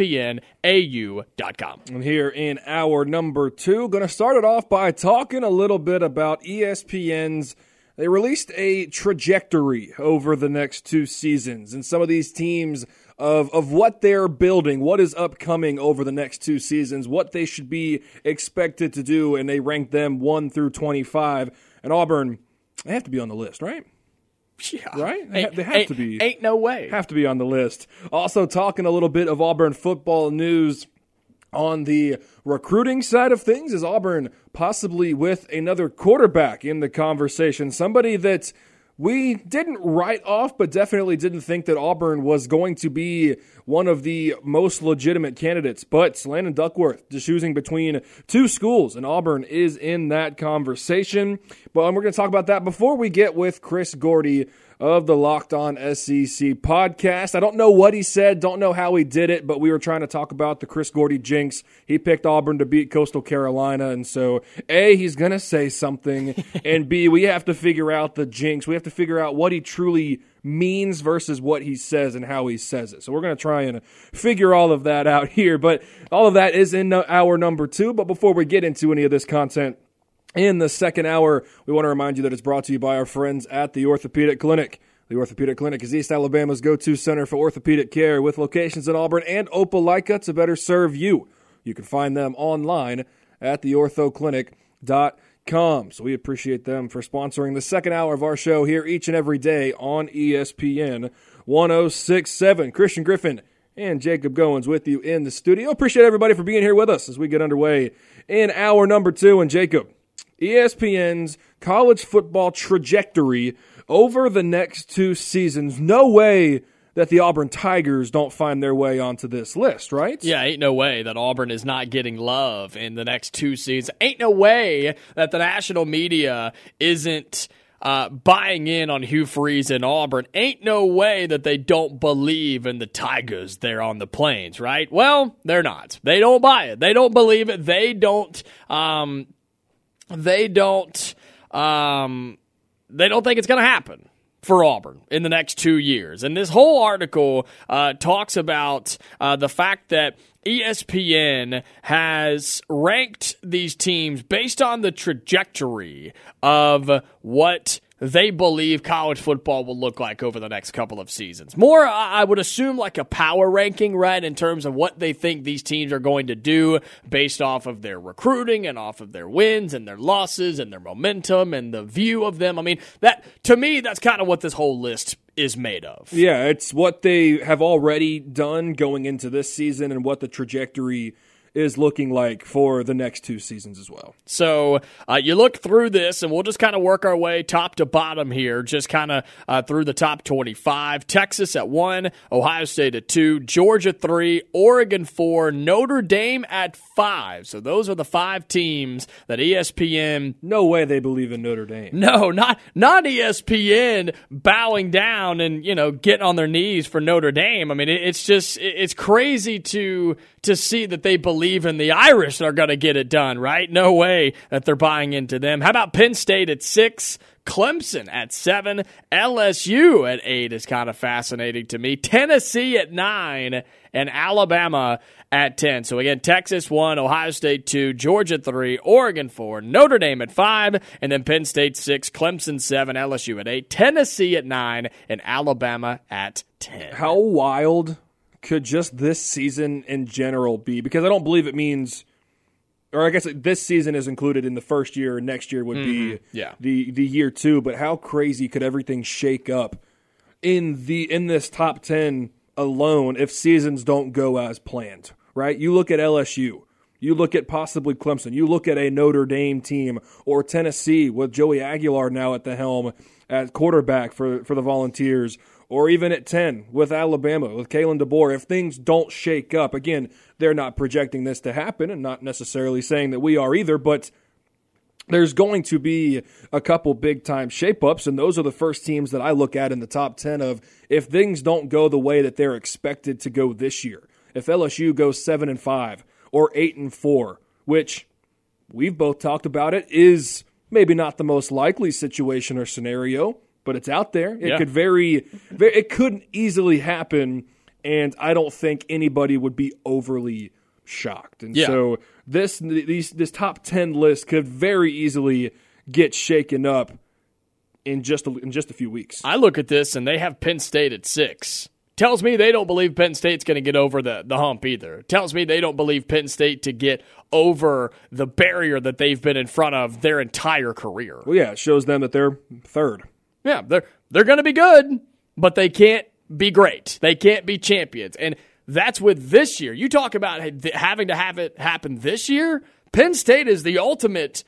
ESPNAU.com. And here in hour number 2, going to start it off by talking a little bit about ESPN's. They released a trajectory over the next 2 seasons, and some of these teams of what they're building, what is upcoming over the next 2 seasons, what they should be expected to do, and they ranked them 1 through 25. And Auburn, they have to be on the list, right? Yeah. Right? They have to be. Ain't no way. Have to be on the list. Also talking a little bit of Auburn football news. On the recruiting side of things, is Auburn possibly with another quarterback in the conversation? Somebody that we didn't write off, but definitely didn't think that Auburn was going to be one of the most legitimate candidates. But Landon Duckworth just choosing between 2 schools, and Auburn is in that conversation. But we're going to talk about that before we get with Chris Gordy of the Locked On SEC podcast. I don't know what he said, don't know how he did it, but we were trying to talk about the Chris Gordy jinx. He picked Auburn to beat Coastal Carolina, and so A, he's going to say something, and B, we have to figure out the jinx. We have to figure out what he truly means versus what he says and how he says it. So we're going to try and figure all of that out here, but all of that is in hour number 2. But before we get into any of this content, in the second hour, we want to remind you that it's brought to you by our friends at the Orthopedic Clinic. The Orthopedic Clinic is East Alabama's go-to center for orthopedic care with locations in Auburn and Opelika to better serve you. You can find them online at theorthoclinic.com. So we appreciate them for sponsoring the second hour of our show here each and every day on ESPN 106.7. Christian Griffin and Jacob Goins with you in the studio. Appreciate everybody for being here with us as we get underway in hour number 2. And Jacob, ESPN's college football trajectory over the next 2 seasons. No way that the Auburn Tigers don't find their way onto this list, right? Yeah, ain't no way that Auburn is not getting love in the next 2 seasons. Ain't no way that the national media isn't buying in on Hugh Freeze and Auburn. Ain't no way that they don't believe in the Tigers there on the plains, right? Well, they're not. They don't buy it. They don't believe it. They don't think it's going to happen for Auburn in the next 2 years. And this whole article talks about the fact that ESPN has ranked these teams based on the trajectory of what they believe college football will look like over the next couple of seasons. More, I would assume, like a power ranking, right, in terms of what they think these teams are going to do based off of their recruiting and off of their wins and their losses and their momentum and the view of them. I mean, that to me, that's kind of what this whole list is made of. Yeah, it's what they have already done going into this season and what the trajectory is looking like for the next 2 seasons as well. So you look through this, and we'll just kind of work our way top to bottom here, just kind of through the top 25. Texas at 1, Ohio State at 2, Georgia 3, Oregon 4, Notre Dame at 5. So those are the 5 teams that ESPN... No way they believe in Notre Dame. No, not ESPN bowing down and, getting on their knees for Notre Dame. I mean, it's crazy to see that they believe in the Irish are going to get it done, right? No way that they're buying into them. How about Penn State at 6, Clemson at 7, LSU at 8 is kind of fascinating to me, Tennessee at 9, and Alabama at 10. So again, Texas 1, Ohio State 2, Georgia 3, Oregon 4, Notre Dame at 5, and then Penn State 6, Clemson 7, LSU at 8, Tennessee at 9, and Alabama at 10. How wild could just this season in general be? Because I don't believe it means, or I guess this season is included in the first year, and next year would be the year 2. But how crazy could everything shake up in this top 10 alone if seasons don't go as planned, right? You look at LSU. You look at possibly Clemson. You look at a Notre Dame team or Tennessee with Joey Aguilar now at the helm at quarterback for the Volunteers, or even at 10 with Alabama with Kalen DeBoer. If things don't shake up, again, they're not projecting this to happen and not necessarily saying that we are either, but there's going to be a couple big-time shape-ups, and those are the first teams that I look at in the top 10 of if things don't go the way that they're expected to go this year. If LSU goes 7-5 or 8-4, which we've both talked about it, is maybe not the most likely situation or scenario, but it's out there. It could easily happen, and I don't think anybody would be overly shocked. And so this top 10 list could very easily get shaken up in just a few weeks. I look at this, and they have Penn State at 6. Tells me they don't believe Penn State's going to get over the hump either. Tells me they don't believe Penn State to get over the barrier that they've been in front of their entire career. Well, yeah, it shows them that they're third. Yeah, they're going to be good, but they can't be great. They can't be champions. And that's with this year. You talk about having to have it happen this year. Penn State is the ultimate,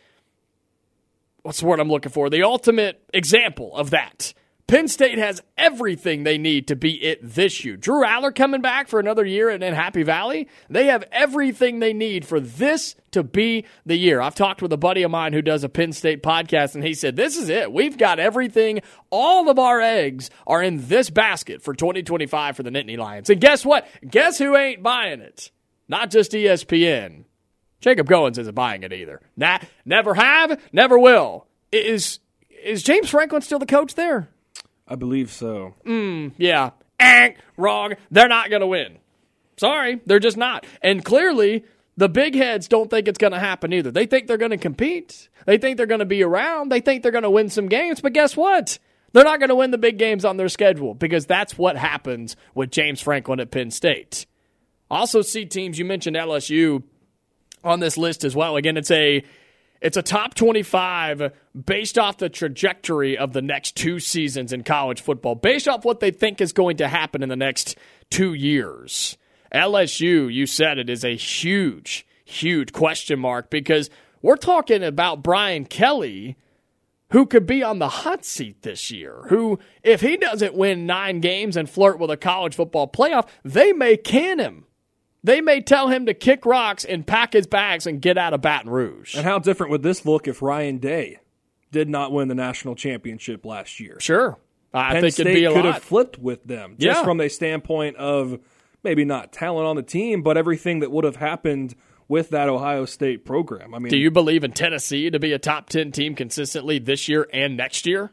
what's the word I'm looking for? The ultimate example of that. Penn State has everything they need to be it this year. Drew Aller coming back for another year in Happy Valley. They have everything they need for this to be the year. I've talked with a buddy of mine who does a Penn State podcast, and he said, this is it. We've got everything. All of our eggs are in this basket for 2025 for the Nittany Lions. And guess what? Guess who ain't buying it? Not just ESPN. Jacob Goins isn't buying it either. Never have, never will. Is James Franklin still the coach there? I believe so. Yeah. Wrong. They're not going to win. Sorry, they're just not. And clearly, the big heads don't think it's going to happen either. They think they're going to compete. They think they're going to be around. They think they're going to win some games. But guess what? They're not going to win the big games on their schedule because that's what happens with James Franklin at Penn State. Also see teams, you mentioned LSU on this list as well. Again, it's a top 25 based off the trajectory of the next 2 seasons in college football, based off what they think is going to happen in the next 2 years. LSU, you said it, is a huge, huge question mark because we're talking about Brian Kelly, who could be on the hot seat this year, who, if he doesn't win 9 games and flirt with a college football playoff, they may can him. They may tell him to kick rocks and pack his bags and get out of Baton Rouge. And how different would this look if Ryan Day did not win the national championship last year? Sure. I Penn think State it'd be a could lot. have flipped with them, just from a standpoint of maybe not talent on the team, but everything that would have happened with that Ohio State program. I mean, do you believe in Tennessee to be a top 10 team consistently this year and next year?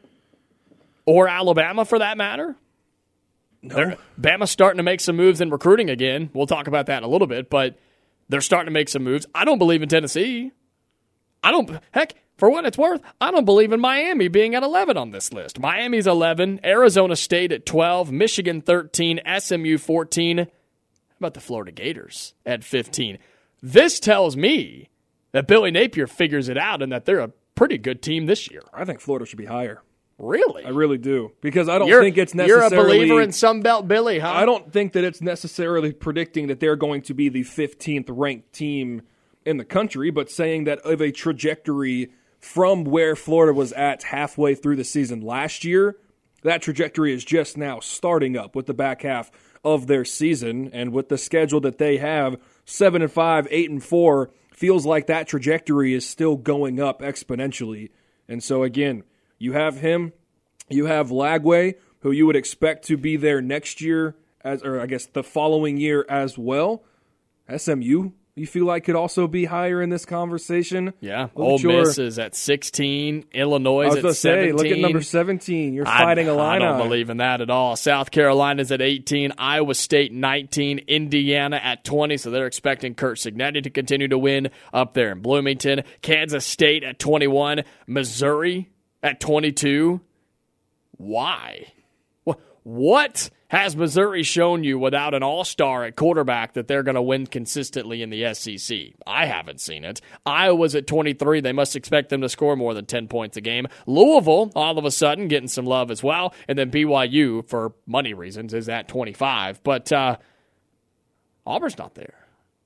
Or Alabama, for that matter? No. Bama's starting to make some moves in recruiting again. We'll talk about that in a little bit, but they're starting to make some moves. I don't believe in Tennessee. Heck, for what it's worth, I don't believe in Miami being at 11 on this list. Miami's 11, Arizona State at 12, Michigan 13, SMU 14. How about the Florida Gators at 15? This tells me that Billy Napier figures it out and that they're a pretty good team this year. I think Florida should be higher. Really? I really do. Because I don't think it's necessarily... You're a believer in Sunbelt Billy, huh? I don't think that it's necessarily predicting that they're going to be the 15th ranked team in the country, but saying that of a trajectory from where Florida was at halfway through the season last year, that trajectory is just now starting up with the back half of their season, and with the schedule that they have, 7-5, 8-4, feels like that trajectory is still going up exponentially. And so again, you have him, you have Lagway, who you would expect to be there next year, or I guess the following year as well. SMU, you feel like could also be higher in this conversation. Yeah, Ole Miss is at 16, Illinois is at 17. Look at number 17. You're fighting Illini. I don't believe in that at all. South Carolina's at 18, Iowa State 19, Indiana at 20, so they're expecting Curt Cignetti to continue to win up there in Bloomington. Kansas State at 21, Missouri at 22. Why? What has Missouri shown you without an all-star at quarterback that they're going to win consistently in the SEC? I haven't seen it. Iowa's at 23. They must expect them to score more than 10 points a game. Louisville, all of a sudden, getting some love as well. And then BYU, for money reasons, is at 25. But Auburn's not there.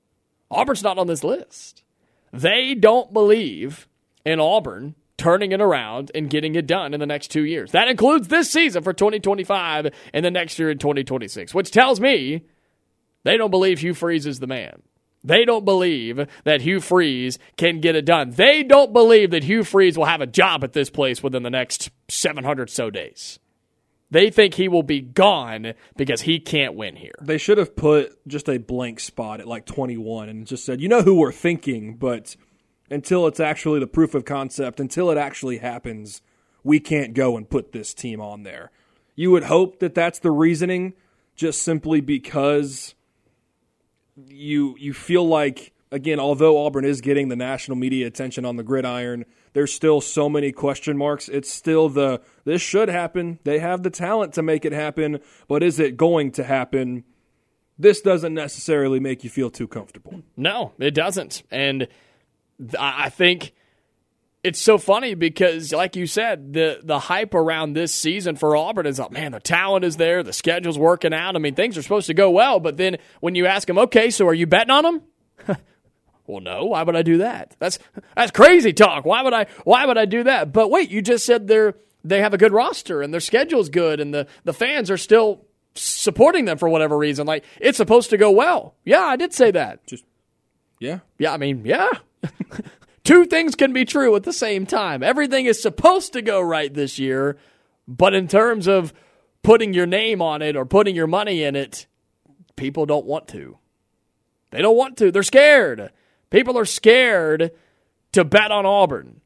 Auburn's not on this list. They don't believe in Auburn turning it around and getting it done in the next 2 years. That includes this season for 2025 and the next year in 2026, which tells me they don't believe Hugh Freeze is the man. They don't believe that Hugh Freeze can get it done. They don't believe that Hugh Freeze will have a job at this place within the next 700 so days. They think he will be gone because he can't win here. They should have put just a blank spot at like 21 and just said, you know who we're thinking, but until it's actually the proof of concept, until it actually happens, we can't go and put this team on there. You would hope that that's the reasoning, just simply because you feel like, again, although Auburn is getting the national media attention on the gridiron, there's still so many question marks. It's still this should happen. They have the talent to make it happen, but is it going to happen? This doesn't necessarily make you feel too comfortable. No, it doesn't. And I think it's so funny because, like you said, the hype around this season for Auburn is, man, the talent is there, the schedule's working out. I mean, things are supposed to go well, but then when you ask them, okay, so are you betting on them? Well, no. Why would I do that? That's crazy talk. Why would I do that? But wait, you just said they have a good roster and their schedule's good and the fans are still supporting them for whatever reason. Like, it's supposed to go well. Yeah, I did say that. Yeah. Yeah, I mean, yeah. Two things can be true at the same time. Everything is supposed to go right this year, but in terms of putting your name on it or putting your money in it, people don't want to. They don't want to. They're scared. People are scared to bet on Auburn.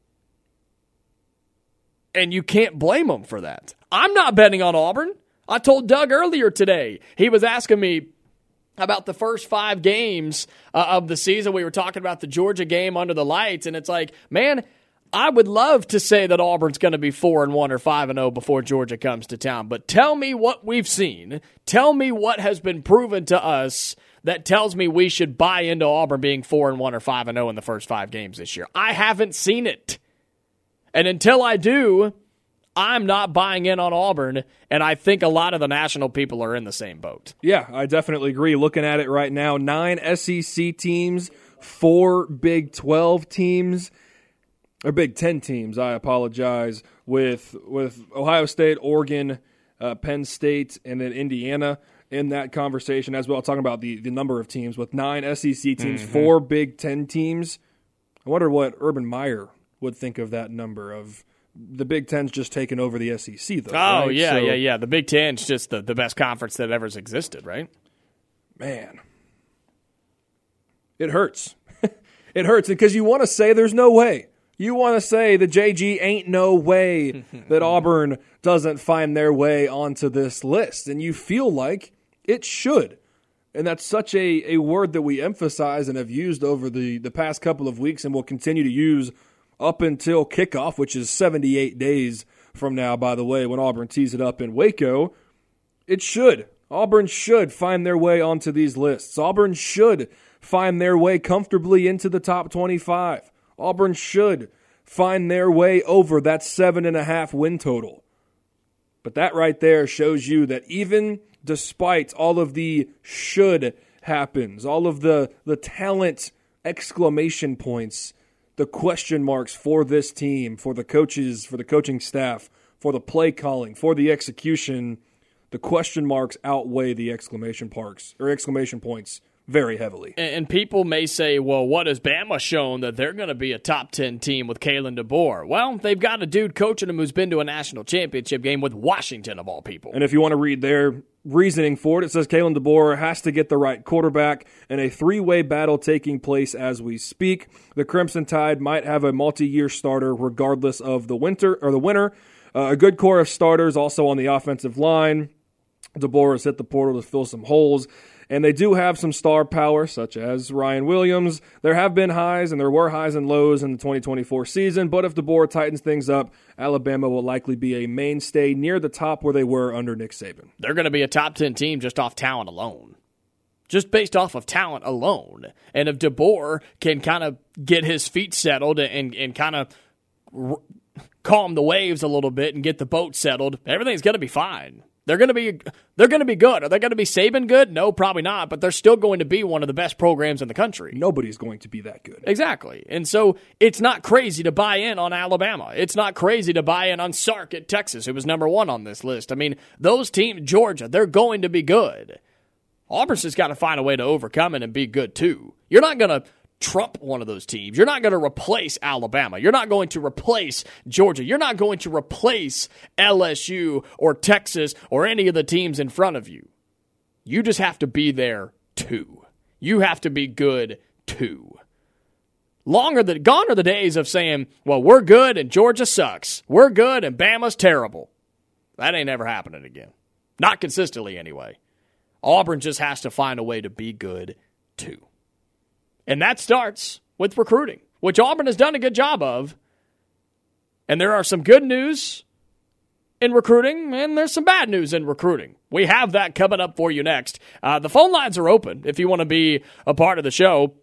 And you can't blame them for that. I'm not betting on Auburn. I told Doug earlier today. He was asking me about the first 5 games of the season. We were talking about the Georgia game under the lights, and it's like, man, I would love to say that Auburn's going to be 4-1 or 5-0 before Georgia comes to town. But tell me what we've seen. Tell me what has been proven to us that tells me we should buy into Auburn being 4-1 or 5-0 in the first 5 games this year. I haven't seen it. And until I do, I'm not buying in on Auburn, and I think a lot of the national people are in the same boat. Yeah, I definitely agree. Looking at it right now, 9 SEC teams, 4 Big 12 teams, or Big 10 teams, I apologize, with Ohio State, Oregon, Penn State, and then Indiana in that conversation as well, talking about the number of teams with 9 SEC teams, 4 Big 10 teams. I wonder what Urban Meyer would think of that number of the Big Ten's just taken over the SEC, though. Oh, right? yeah. The Big Ten's just the best conference that ever's existed, right? Man. It hurts. It hurts because you want to say there's no way. You want to say the JG ain't no way that Auburn doesn't find their way onto this list. And you feel like it should. And that's such a word that we emphasize and have used over the past couple of weeks and will continue to use up until kickoff, which is 78 days from now, by the way, when Auburn tees it up in Waco. It should. Auburn should find their way onto these lists. Auburn should find their way comfortably into the top 25. Auburn should find their way over that 7.5 win total. But that right there shows you that even despite all of the should happens, all of the talent exclamation points, the question marks for this team, for the coaches, for the coaching staff, for the play calling, for the execution, the question marks outweigh the exclamation points very heavily. And people may say, well, what has Bama shown that they're going to be a top 10 team with Kalen DeBoer? Well, they've got a dude coaching them who's been to a national championship game with Washington, of all people. And if you want to read their reasoning for it, it says Kalen DeBoer has to get the right quarterback in a 3-way battle taking place as we speak. The Crimson Tide might have a multi-year starter regardless of the winner. A good core of starters also on the offensive line. DeBoer has hit the portal to fill some holes. And they do have some star power, such as Ryan Williams. There have been highs, and there were highs and lows in the 2024 season. But if DeBoer tightens things up, Alabama will likely be a mainstay near the top where they were under Nick Saban. They're going to be a top 10 team just off talent alone. Just based off of talent alone. And if DeBoer can kind of get his feet settled and kind of calm the waves a little bit and get the boat settled, everything's going to be fine. They're going to be good. Are they going to be Saban good? No, probably not, but they're still going to be one of the best programs in the country. Nobody's going to be that good. Exactly. And so it's not crazy to buy in on Alabama. It's not crazy to buy in on Sark at Texas, who was number 1 on this list. I mean, those teams, Georgia, they're going to be good. Auburn's just got to find a way to overcome it and be good too. You're not going to trump one of those teams. You're not going to replace Alabama. You're not going to replace Georgia. You're not going to replace LSU or Texas or any of the teams in front of you. You just have to be there too. You have to be good too. Gone are the days of saying, well, we're good and Georgia sucks. We're good and Bama's terrible. That ain't ever happening again. Not consistently anyway. Auburn just has to find a way to be good too. And that starts with recruiting, which Auburn has done a good job of. And there are some good news in recruiting, and there's some bad news in recruiting. We have that coming up for you next. The phone lines are open if you want to be a part of the show.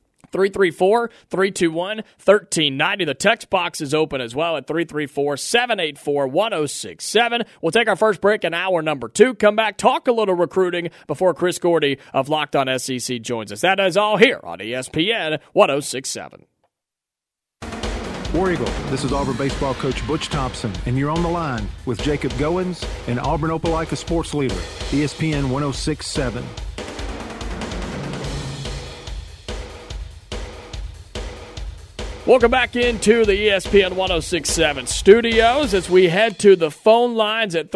334-321-1390. The text box is open as well at 334-784-1067. We'll take our first break in hour number 2. Come back, talk a little recruiting before Chris Gordy of Locked On SEC joins us. That is all here on ESPN 1067. War Eagle, this is Auburn baseball coach Butch Thompson, and you're on the line with Jacob Goins and Auburn Opelika sports leader, ESPN 1067. Welcome back into the ESPN 1067 studios as we head to the phone lines at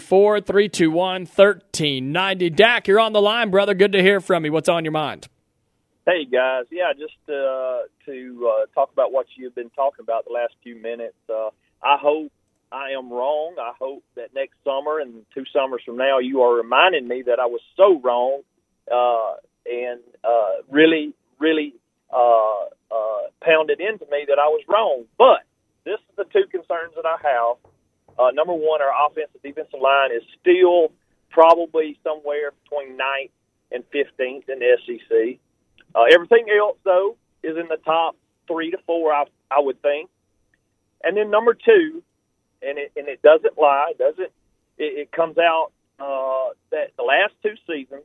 334-321-1390. Dak, you're on the line, brother. Good to hear from you. What's on your mind? Hey, guys. Yeah, just to talk about what you've been talking about the last few minutes. I hope I am wrong. I hope that next summer and 2 summers from now you are reminding me that I was so wrong and really pounded into me that I was wrong. But this is the 2 concerns that I have. Number 1, our offensive defensive line is still probably somewhere between 9th and 15th in the SEC. Everything else, though, is in the top 3 to 4, I would think. And then number 2, and it doesn't lie, it comes out that the last 2 seasons,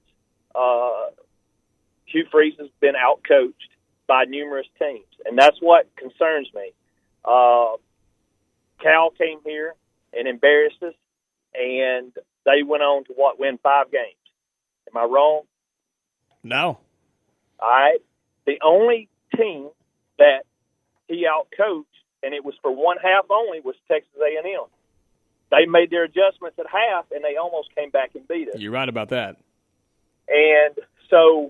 Hugh Freeze has been outcoached by numerous teams, and that's what concerns me. Cal came here and embarrassed us, and they went on to win 5 games. Am I wrong? No. All right. The only team that he outcoached, and it was for 1 half only, was Texas A&M. They made their adjustments at half, and they almost came back and beat us. You're right about that. And so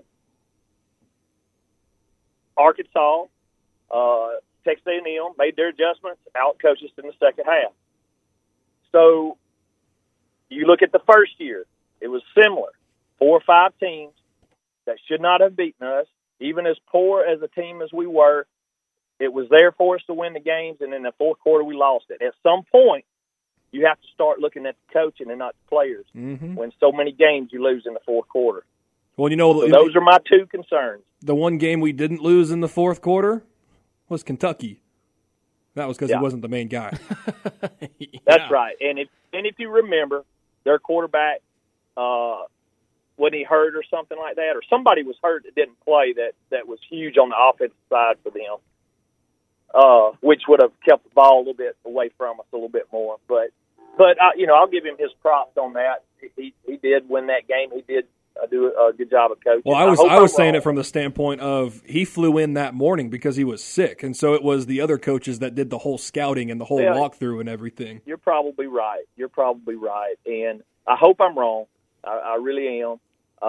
Arkansas, Texas A&M made their adjustments, outcoached us in the second half. So you look at the first year, it was similar. 4 or 5 teams that should not have beaten us, even as poor as a team as we were. It was there for us to win the games, and in the fourth quarter we lost it. At some point, you have to start looking at the coaching and not the players when so many games you lose in the fourth quarter. Well, so those are my 2 concerns. The one game we didn't lose in the fourth quarter was Kentucky. That was because he wasn't the main guy. That's right. And if you remember, their quarterback, wasn't he hurt or something like that? Or somebody was hurt that didn't play that was huge on the offensive side for them, which would have kept the ball a little bit away from us a little bit more. But I'll give him his props on that. He did win that game. He did do a good job of coaching. Well, I was saying it from the standpoint of he flew in that morning because he was sick, and so it was the other coaches that did the whole scouting and the whole walkthrough and everything. You're probably right. And I hope I'm wrong. I really am.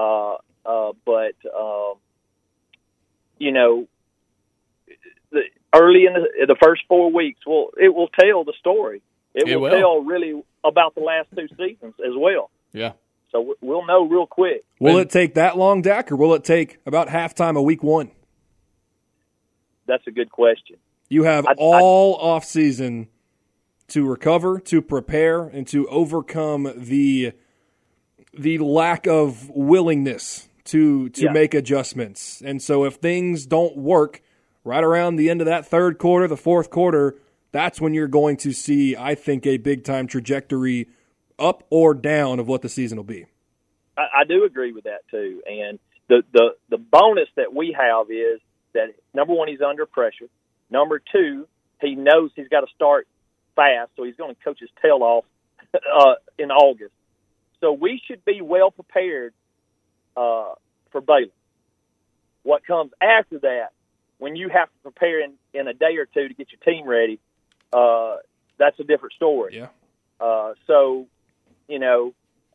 Early in the first 4 weeks, it will tell the story. It will tell really about the last 2 seasons as well. Yeah. So we'll know real quick. Will it take that long, Dak, or will it take about halftime of week 1? That's a good question. You have all offseason to recover, to prepare, and to overcome the lack of willingness to make adjustments. And so if things don't work right around the end of that third quarter, the fourth quarter, that's when you're going to see, I think, a big-time trajectory up or down of what the season will be. I do agree with that too. And the bonus that we have is that, number one, he's under pressure. Number two, he knows he's got to start fast, so he's going to coach his tail off in August. So we should be well prepared for Baylor. What comes after that, when you have to prepare in a day or two to get your team ready, that's a different story. Yeah. So, you know,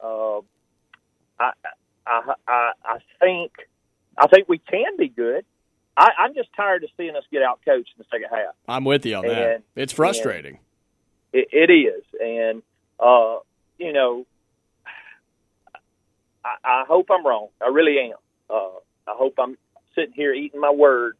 I think we can be good. I'm just tired of seeing us get out coached in the second half. I'm with you on that. It's frustrating. It is, and you know, I hope I'm wrong. I really am. I hope I'm sitting here eating my words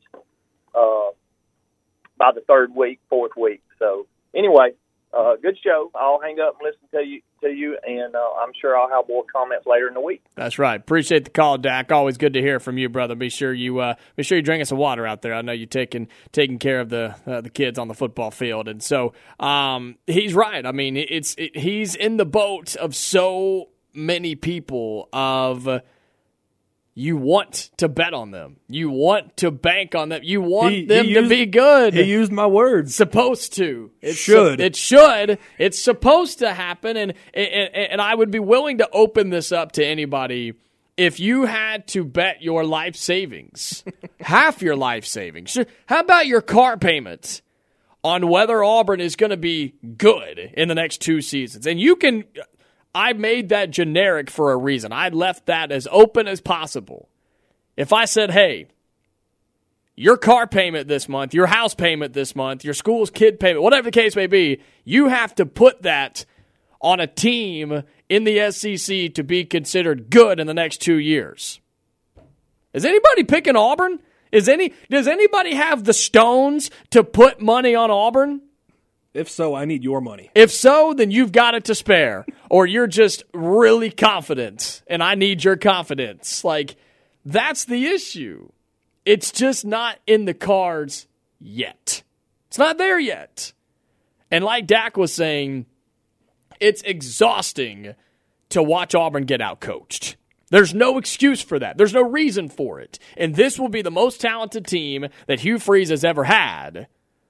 by the third week, fourth week. So anyway, good show. I'll hang up and listen to you, and I'm sure I'll have more comments later in the week. That's right. Appreciate the call, Dak. Always good to hear from you, brother. Be sure you drink us some water out there. I know you're taking care of the kids on the football field, and so he's right. I mean, he's in the boat of so many people of. You want to bet on them. You want to bank on them. You want them to be good. He used my words. Supposed to. It should. It should. It's supposed to happen. And I would be willing to open this up to anybody. If you had to bet your life savings, half your life savings, how about your car payment on whether Auburn is going to be good in the next 2 seasons? And you can... I made that generic for a reason. I left that as open as possible. If I said, hey, your car payment this month, your house payment this month, your school's kid payment, whatever the case may be, you have to put that on a team in the SEC to be considered good in the next 2 years. Is anybody picking Auburn? Does anybody have the stones to put money on Auburn? If so, I need your money. If so, then you've got it to spare. Or you're just really confident, and I need your confidence. Like, that's the issue. It's just not in the cards yet. It's not there yet. And like Dak was saying, it's exhausting to watch Auburn get outcoached. There's no excuse for that. There's no reason for it. And this will be the most talented team that Hugh Freeze has ever had.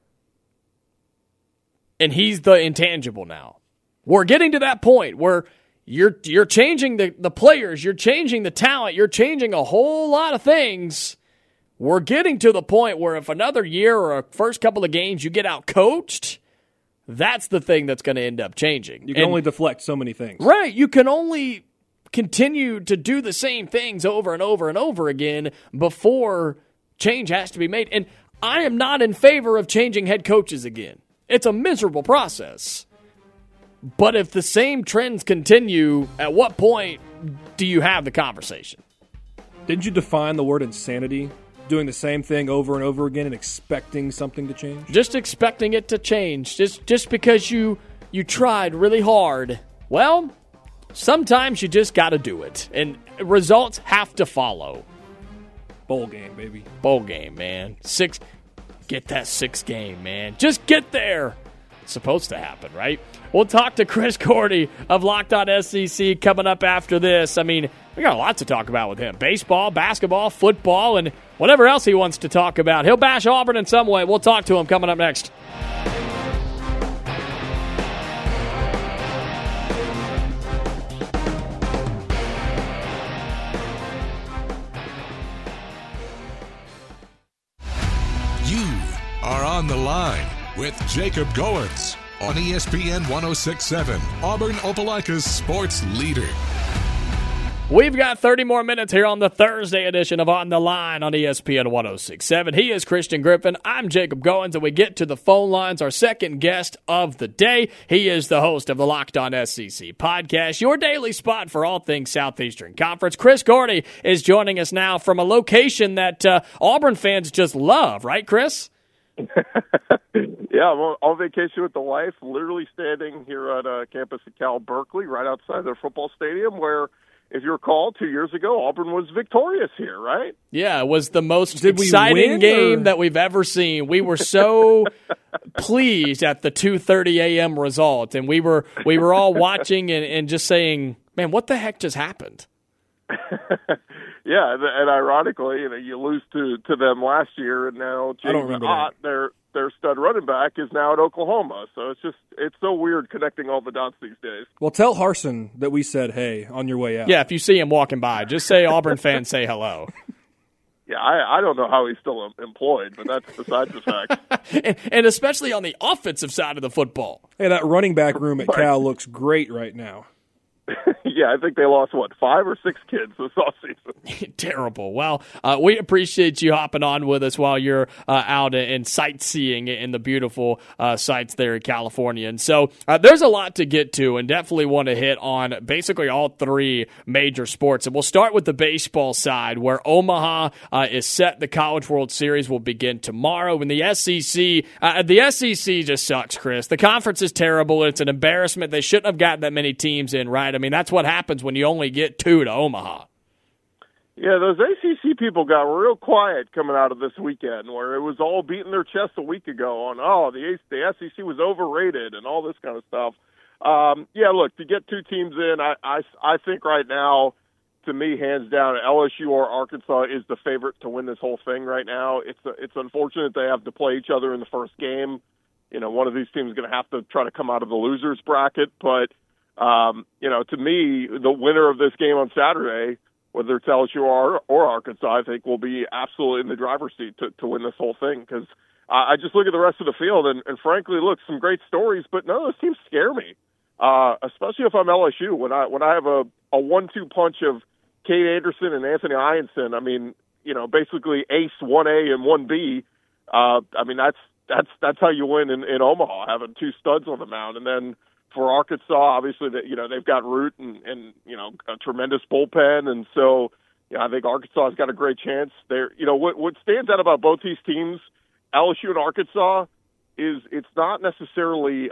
And he's the intangible now. We're getting to that point where you're changing the players, you're changing the talent, you're changing a whole lot of things. We're getting to the point where if another year or a first couple of games you get out coached, that's the thing that's going to end up changing. You can only deflect so many things. Right. You can only continue to do the same things over and over and over again before change has to be made. And I am not in favor of changing head coaches again. It's a miserable process. But if the same trends continue, at what point do you have the conversation? Didn't you define the word insanity? Doing the same thing over and over again and expecting something to change? Just expecting it to change. Just because you tried really hard. Well, sometimes you just got to do it. And results have to follow. Bowl game, baby. Bowl game, man. Get that 6 game, man. Just get there. It's supposed to happen, right? We'll talk to Chris Gordy of Locked On SEC coming up after this. I mean, we got a lot to talk about with him. Baseball, basketball, football, and whatever else he wants to talk about. He'll bash Auburn in some way. We'll talk to him coming up next. On the Line with Jacob Goins on ESPN 106.7, Auburn Opelika's sports leader. We've got 30 more minutes here on the Thursday edition of On the Line on ESPN 106.7. He is Christian Griffin. I'm Jacob Goins, and we get to the phone lines. Our second guest of the day. He is the host of the Locked On SEC podcast, your daily spot for all things Southeastern Conference. Chris Gordy is joining us now from a location that Auburn fans just love, right, Chris? Yeah, I'm on vacation with the wife, literally standing here at campus at Cal Berkeley, right outside their football stadium, where if you recall, 2 years ago, Auburn was victorious here, right? Yeah, it was the most exciting game that we've ever seen. We were so pleased at the 2:30 a.m. result, and we were all watching and just saying, man, what the heck just happened? Yeah, and ironically, you lose to them last year, and now James Ott, their stud running back, is now at Oklahoma. So it's so weird connecting all the dots these days. Well, tell Harsin that we said hey on your way out. Yeah, if you see him walking by, just say Auburn fans say hello. Yeah, I don't know how he's still employed, but that's besides the fact. and especially on the offensive side of the football. Hey, that running back room at Cal looks great right now. Yeah, I think they lost, 5 or 6 kids this offseason. Terrible. Well, we appreciate you hopping on with us while you're out and sightseeing in the beautiful sites there in California. And so there's a lot to get to, and definitely want to hit on basically all 3 major sports. And we'll start with the baseball side, where Omaha is set. The College World Series will begin tomorrow. And the SEC just sucks, Chris. The conference is terrible. It's an embarrassment. They shouldn't have gotten that many teams in, right? I mean, that's what happens when you only get 2 to Omaha. Yeah, those ACC people got real quiet coming out of this weekend, where it was all beating their chests a week ago on, the SEC was overrated and all this kind of stuff. Yeah, look, to get 2 teams in, I think right now, to me, hands down, LSU or Arkansas is the favorite to win this whole thing right now. It's unfortunate they have to play each other in the first game. One of these teams is going to have to try to come out of the losers bracket, but to me, the winner of this game on Saturday, whether it's LSU or Arkansas, I think will be absolutely in the driver's seat to win this whole thing. Because I just look at the rest of the field, and frankly, look, some great stories, but none of those teams scare me. Especially if I'm LSU. When I have a 1-2 punch of Cade Anderson and Anthony Ianson, I mean, basically ace 1A and 1B. I mean, that's how you win in Omaha, having 2 studs on the mound, and then. For Arkansas, obviously, they've got Root and a tremendous bullpen, and so I think Arkansas has got a great chance. What stands out about both these teams, LSU and Arkansas, is it's not necessarily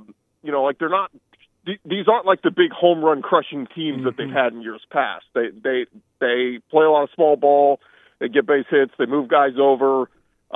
like they're not. These aren't like the big home run crushing teams that they've had in years past. They play a lot of small ball, they get base hits, they move guys over.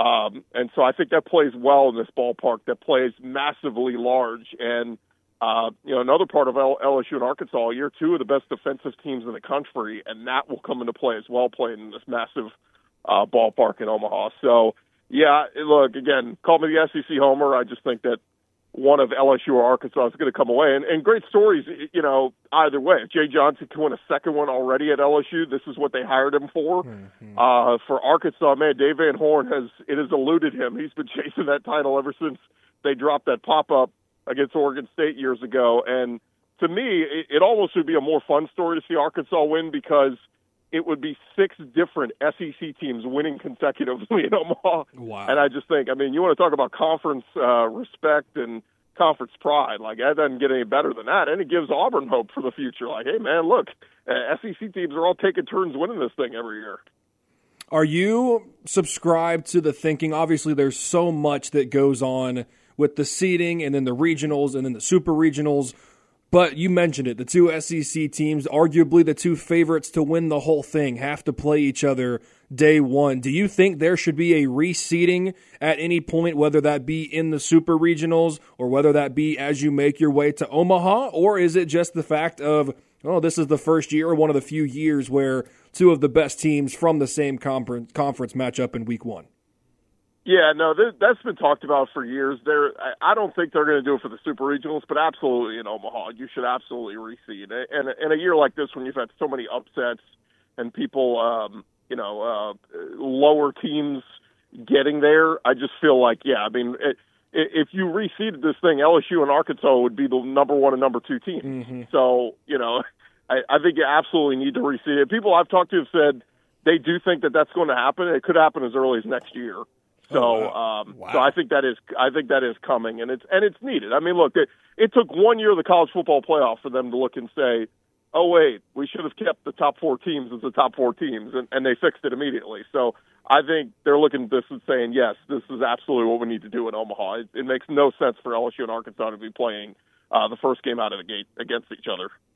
And so I think that plays well in this ballpark that plays massively large. And another part of LSU and Arkansas, year 2 of the best defensive teams in the country, and that will come into play as well, playing in this massive ballpark in Omaha. So, yeah, look, again, call me the SEC homer. I just think that one of LSU or Arkansas is going to come away. And great stories, either way. If Jay Johnson can win a second one already at LSU, this is what they hired him for. For Arkansas, man, Dave Van Horn has eluded him. He's been chasing that title ever since they dropped that pop-up against Oregon State years ago. And to me, it almost would be a more fun story to see Arkansas win, because it would be 6 different SEC teams winning consecutively in Omaha. Wow. And I just think, you want to talk about conference respect and conference pride. Like, that doesn't get any better than that. And it gives Auburn hope for the future. Like, hey, man, look, SEC teams are all taking turns winning this thing every year. Are you subscribed to the thinking? Obviously, there's so much that goes on with the seeding and then the regionals and then the super regionals. But you mentioned it, the 2 SEC teams, arguably the 2 favorites to win the whole thing, have to play each other day 1. Do you think there should be a reseeding at any point, whether that be in the super regionals or whether that be as you make your way to Omaha? Or is it just the fact of, this is the first year or one of the few years where 2 of the best teams from the same conference match up in week 1? Yeah, no, that's been talked about for years. I don't think they're going to do it for the super regionals, but absolutely in Omaha, you should absolutely reseed. And in a year like this, when you've had so many upsets and people, lower teams getting there, I just feel like, if you reseeded this thing, LSU and Arkansas would be the number 1 and number 2 teams. Mm-hmm. So, I think you absolutely need to reseed it. People I've talked to have said they do think that that's going to happen. It could happen as early as next year. So, wow. So I think that is coming, and it's needed. I mean, look, it took 1 year of the college football playoff for them to look and say, "Oh wait, we should have kept the top 4 teams as the top 4 teams," and they fixed it immediately. So I think they're looking at this and saying, "Yes, this is absolutely what we need to do in Omaha." It makes no sense for LSU and Arkansas to be playing the first game out of the gate against each other.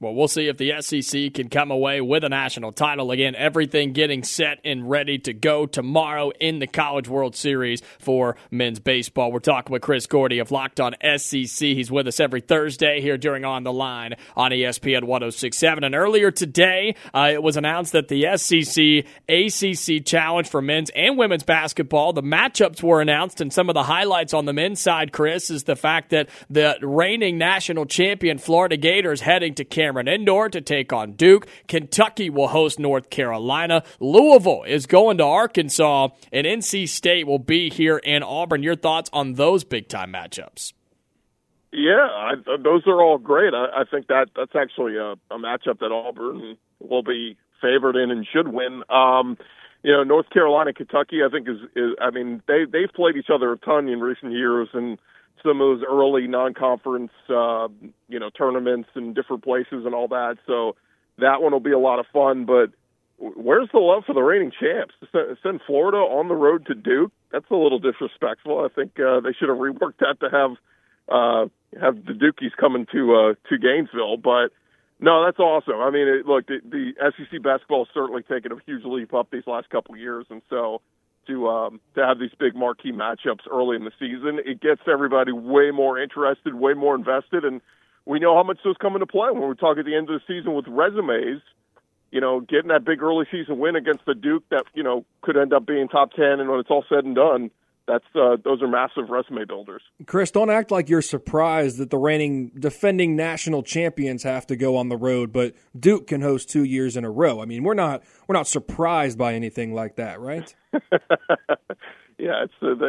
Well, we'll see if the SEC can come away with a national title. Again, everything getting set and ready to go tomorrow in the College World Series for men's baseball. We're talking with Chris Gordy of Locked On SEC. He's with us every Thursday here during On the Line on ESPN 106.7. And earlier today, it was announced that the SEC ACC Challenge for men's and women's basketball, the matchups were announced, and some of the highlights on the men's side, Chris, is the fact that the reigning national champion Florida Gators heading to Cameron Indoor to take on Duke. Kentucky will host North Carolina. Louisville is going to Arkansas, and NC State will be here in Auburn. Your thoughts on those big-time matchups? Yeah, those are all great. I think that's actually a matchup that Auburn will be favored in and should win. North Carolina, Kentucky, I think is they've played each other a ton in recent years, and some of those early non-conference, tournaments in different places and all that. So that one will be a lot of fun. But where's the love for the reigning champs? Send Florida on the road to Duke? That's a little disrespectful. I think they should have reworked that to have the Dukies coming to Gainesville. But no, that's awesome. I mean, the SEC basketball has certainly taken a huge leap up these last couple of years, and so to have these big marquee matchups early in the season, it gets everybody way more interested, way more invested, and we know how much those come into play when we talk at the end of the season with resumes. Getting that big early season win against the Duke that could end up being top 10, and when it's all said and done, those are massive resume builders. Chris, don't act like you're surprised that the reigning defending national champions have to go on the road, but Duke can host 2 years in a row. I mean, we're not surprised by anything like that, right? Yeah,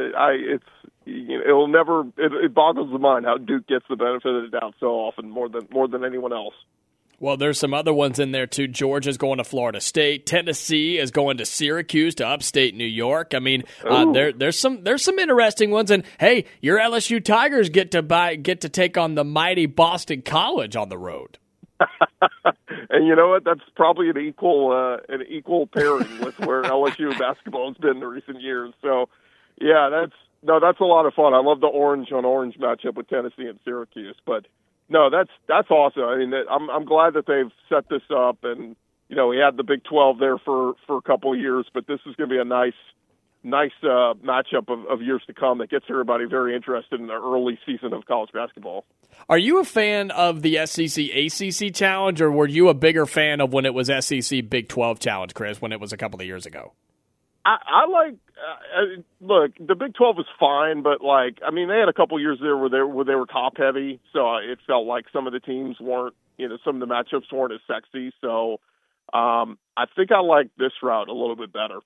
it boggles the mind how Duke gets the benefit of the doubt so often, more than anyone else. Well, there's some other ones in there, too. Georgia's going to Florida State. Tennessee is going to Syracuse to upstate New York. I mean, there's some interesting ones. And, hey, your LSU Tigers get to take on the mighty Boston College on the road. And you know what? That's probably an equal pairing with where LSU basketball has been in recent years. So, yeah, that's a lot of fun. I love the orange-on-orange matchup with Tennessee and Syracuse, but no, that's awesome. I mean, I'm glad that they've set this up, and we had the Big 12 there for a couple of years, but this is going to be a nice matchup of years to come that gets everybody very interested in the early season of college basketball. Are you a fan of the SEC ACC Challenge, or were you a bigger fan of when it was SEC Big 12 Challenge, Chris, when it was a couple of years ago? I like look, the Big 12 is fine, but they had a couple years there where they were top heavy, so it felt like some of the teams weren't, some of the matchups weren't as sexy. So I think I like this route a little bit better.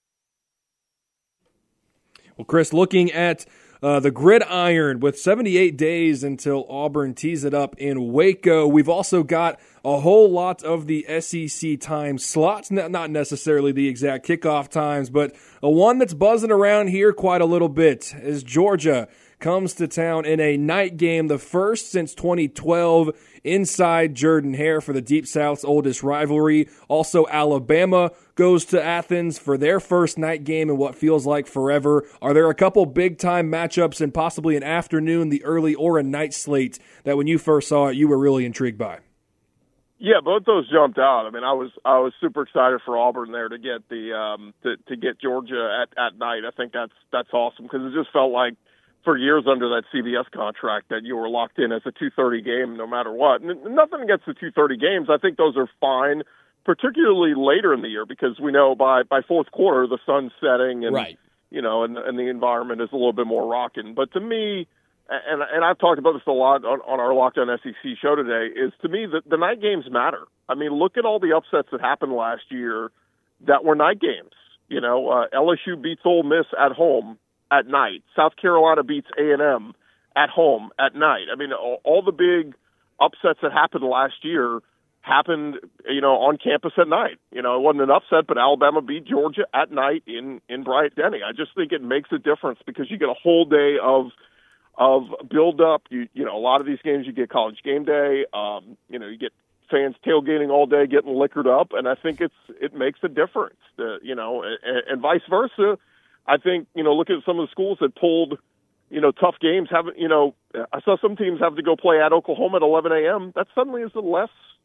Well, Chris, looking at the gridiron with 78 days until Auburn tees it up in Waco, we've also got a whole lot of the SEC time slots, not necessarily the exact kickoff times, but a one that's buzzing around here quite a little bit as Georgia comes to town in a night game, the first since 2012, inside Jordan-Hare for the Deep South's oldest rivalry. Also, Alabama goes to Athens for their first night game in what feels like forever. Are there a couple big-time matchups and possibly an afternoon, the early, or a night slate that when you first saw it, you were really intrigued by? Yeah, both those jumped out. I mean, I was super excited for Auburn there to get to get Georgia at night. I think that's awesome because it just felt like for years under that CBS contract that you were locked in as a 2:30 game no matter what. Nothing against the 2:30 games. I think those are fine, particularly later in the year because we know by fourth quarter the sun's setting and right. And the environment is a little bit more rocking. But to me, and I've talked about this a lot on our Locked On SEC show today, is to me the night games matter. I mean, look at all the upsets that happened last year that were night games. LSU beats Ole Miss at home at night. South Carolina beats A&M at home at night. I mean, all the big upsets that happened last year happened, on campus at night. It wasn't an upset, but Alabama beat Georgia at night in Bryant-Denny. I just think it makes a difference because you get a whole day of build up. A lot of these games you get college game day. You get fans tailgating all day, getting liquored up, and I think it makes a difference. And vice versa. I think look at some of the schools that pulled tough games. I saw some teams have to go play at Oklahoma at 11 a.m. That suddenly is a less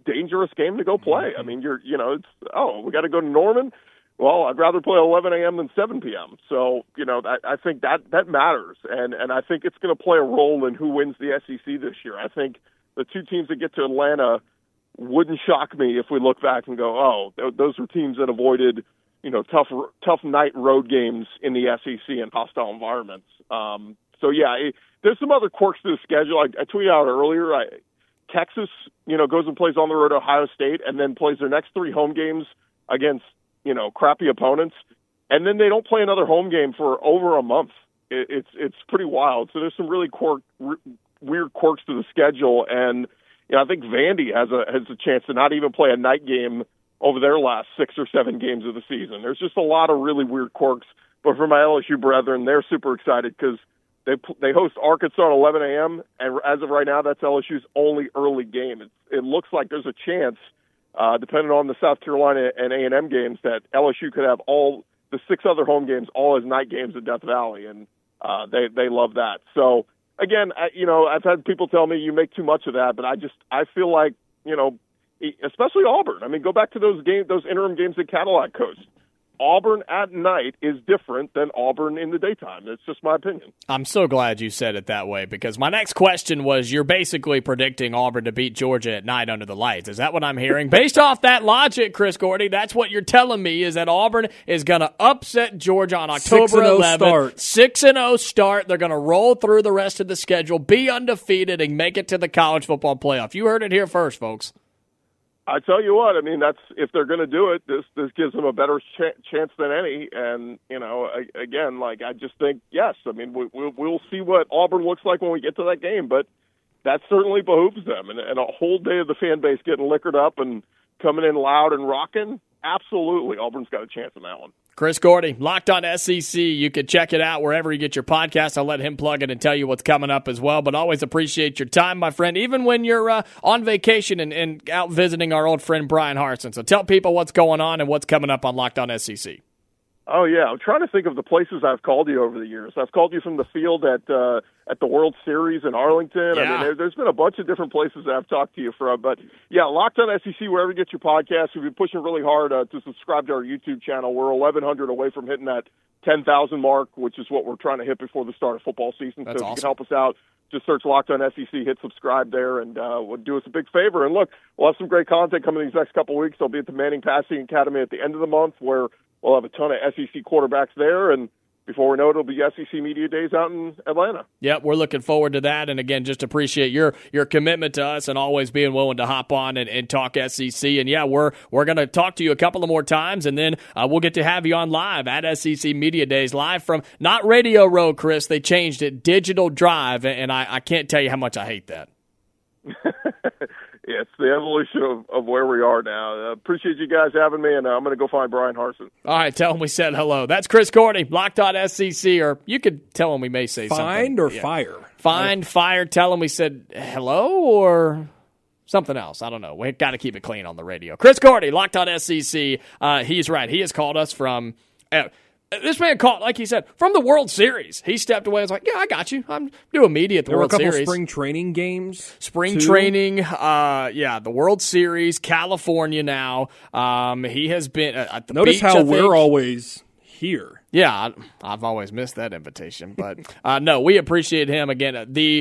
dangerous game to go play. I mean, we got to go to Norman. Well, I'd rather play 11 a.m. than 7 p.m. So, I think that matters. And I think it's going to play a role in who wins the SEC this year. I think the two teams that get to Atlanta wouldn't shock me if we look back and go, oh, those were teams that avoided, tough night road games in the SEC in hostile environments. There's some other quirks to the schedule. I tweeted out earlier, Texas, goes and plays on the road at Ohio State and then plays their next 3 home games against, crappy opponents. And then they don't play another home game for over a month. It's pretty wild. So there's some really weird quirks to the schedule. And, I think Vandy has a chance to not even play a night game over their last 6 or 7 games of the season. There's just a lot of really weird quirks. But for my LSU brethren, they're super excited because they host Arkansas at 11 a.m., and as of right now, that's LSU's only early game. It looks like there's a chance, depending on the South Carolina and A&M games, that LSU could have all the 6 other home games all as night games at Death Valley, and they love that. So, again, I've had people tell me you make too much of that, but I feel like, especially Auburn. I mean, go back to those interim games at Cadillac Coast. Auburn at night is different than Auburn in the daytime. It's just my opinion. I'm so glad you said it that way, because my next question was, you're basically predicting Auburn to beat Georgia at night under the lights. Is that what I'm hearing? Based off that logic, Chris Gordy, that's what you're telling me, is that Auburn is going to upset Georgia on October 11th. 6-0 start. They're going to roll through the rest of the schedule, be undefeated, and make it to the college football playoff. You heard it here first, folks. I tell you what, I mean, if they're going to do it, this gives them a better chance than any. And, again, I just think, yes, I mean, we'll see what Auburn looks like when we get to that game, but that certainly behooves them. And a whole day of the fan base getting liquored up and coming in loud and rocking, absolutely, Auburn's got a chance in that one. Chris Gordy, Locked On SEC. You can check it out wherever you get your podcast. I'll let him plug it and tell you what's coming up as well. But always appreciate your time, my friend, even when you're on vacation and out visiting our old friend Brian Harsin. So tell people what's going on and what's coming up on Locked On SEC. Oh, yeah. I'm trying to think of the places I've called you over the years. I've called you from the field at the World Series in Arlington. Yeah. I mean, there's been a bunch of different places that I've talked to you from. But, yeah, Locked On SEC, wherever you get your podcast. We've been pushing really hard to subscribe to our YouTube channel. We're 1,100 away from hitting that 10,000 mark, which is what we're trying to hit before the start of football season. That's so if awesome. you can help us out, just search Locked On SEC, hit subscribe there, and would do us a big favor. And, look, we'll have some great content coming these next couple of weeks. I'll be at the Manning Passing Academy at the end of the month, where we'll have a ton of SEC quarterbacks there, and before we know it, it'll be SEC Media Days out in Atlanta. Yep, we're looking forward to that. And, again, just appreciate your commitment to us and always being willing to hop on and talk SEC. And, yeah, we're going to talk to you a couple of more times, and then we'll get to have you on live at SEC Media Days, live from not Radio Row, Chris. They changed it, Digital Drive, and I can't tell you how much I hate that. Yeah, it's the evolution of where we are now. Appreciate you guys having me, and I'm going to go find Brian Harsin. All right, tell him we said hello. That's Chris Gordy, Locked On SEC, or you could tell him we may say something. Find or fire? Find, fire, tell him we said hello, or something else. I don't know. We've got to keep it clean on the radio. Chris Gordy, Locked On SEC. He's right. He has called us from this man called, like he said, from the World Series. He stepped away and was like, yeah, I got you. I'm doing media at the World Series. There were a couple spring training games. Training, the World Series, California now. He has been at the Notice beach, how we're always here. Yeah, I've always missed that invitation. But, no, we appreciate him. Again,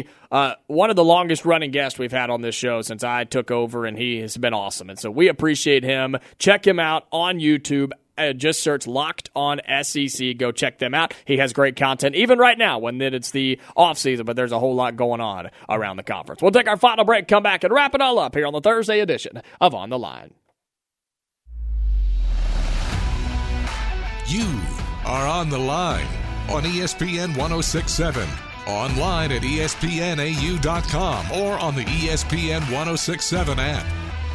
one of the longest-running guests we've had on this show since I took over, and he has been awesome. And so we appreciate him. Check him out on YouTube. Just search Locked On SEC. Go check them out. He has great content, even right now when it's the offseason, but there's a whole lot going on around the conference. We'll take our final break, come back, and wrap it all up here on the Thursday edition of On the Line. You are on the line on ESPN 106.7, online at ESPNAU.com, or on the ESPN 106.7 app.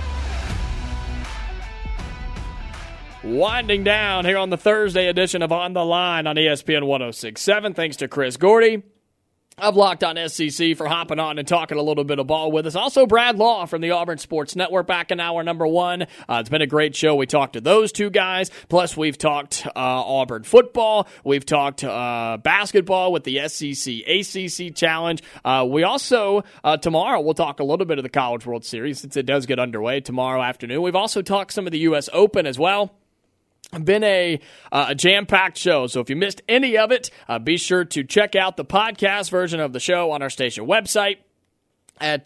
Winding down here on the Thursday edition of On the Line on ESPN 106.7. Thanks to Chris Gordy. of Locked On SEC for hopping on and talking a little bit of ball with us. Also, Brad Law from the Auburn Sports Network back in hour number 1. It's been a great show. We talked to those two guys. Plus, we've talked Auburn football. We've talked basketball with the SEC ACC Challenge. We also, tomorrow, we'll talk a little bit of the College World Series since it does get underway tomorrow afternoon. We've also talked some of the U.S. Open as well. Been a jam-packed show, so if you missed any of it, be sure to check out the podcast version of the show on our station website at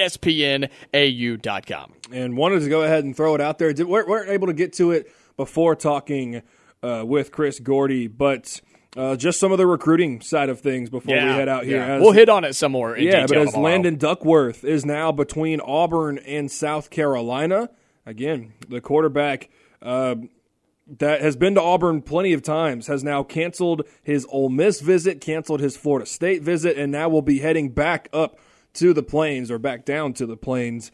espnau.com. And wanted to go ahead and throw it out there. Weren't able to get to it before talking with Chris Gordy, but just some of the recruiting side of things before we head out here. Yeah. We'll hit on it some more in detail but as tomorrow. Landon Duckworth is now between Auburn and South Carolina, again, the quarterback that has been to Auburn plenty of times, has now canceled his Ole Miss visit, canceled his Florida State visit, and now will be heading back up to the Plains, or back down to the Plains,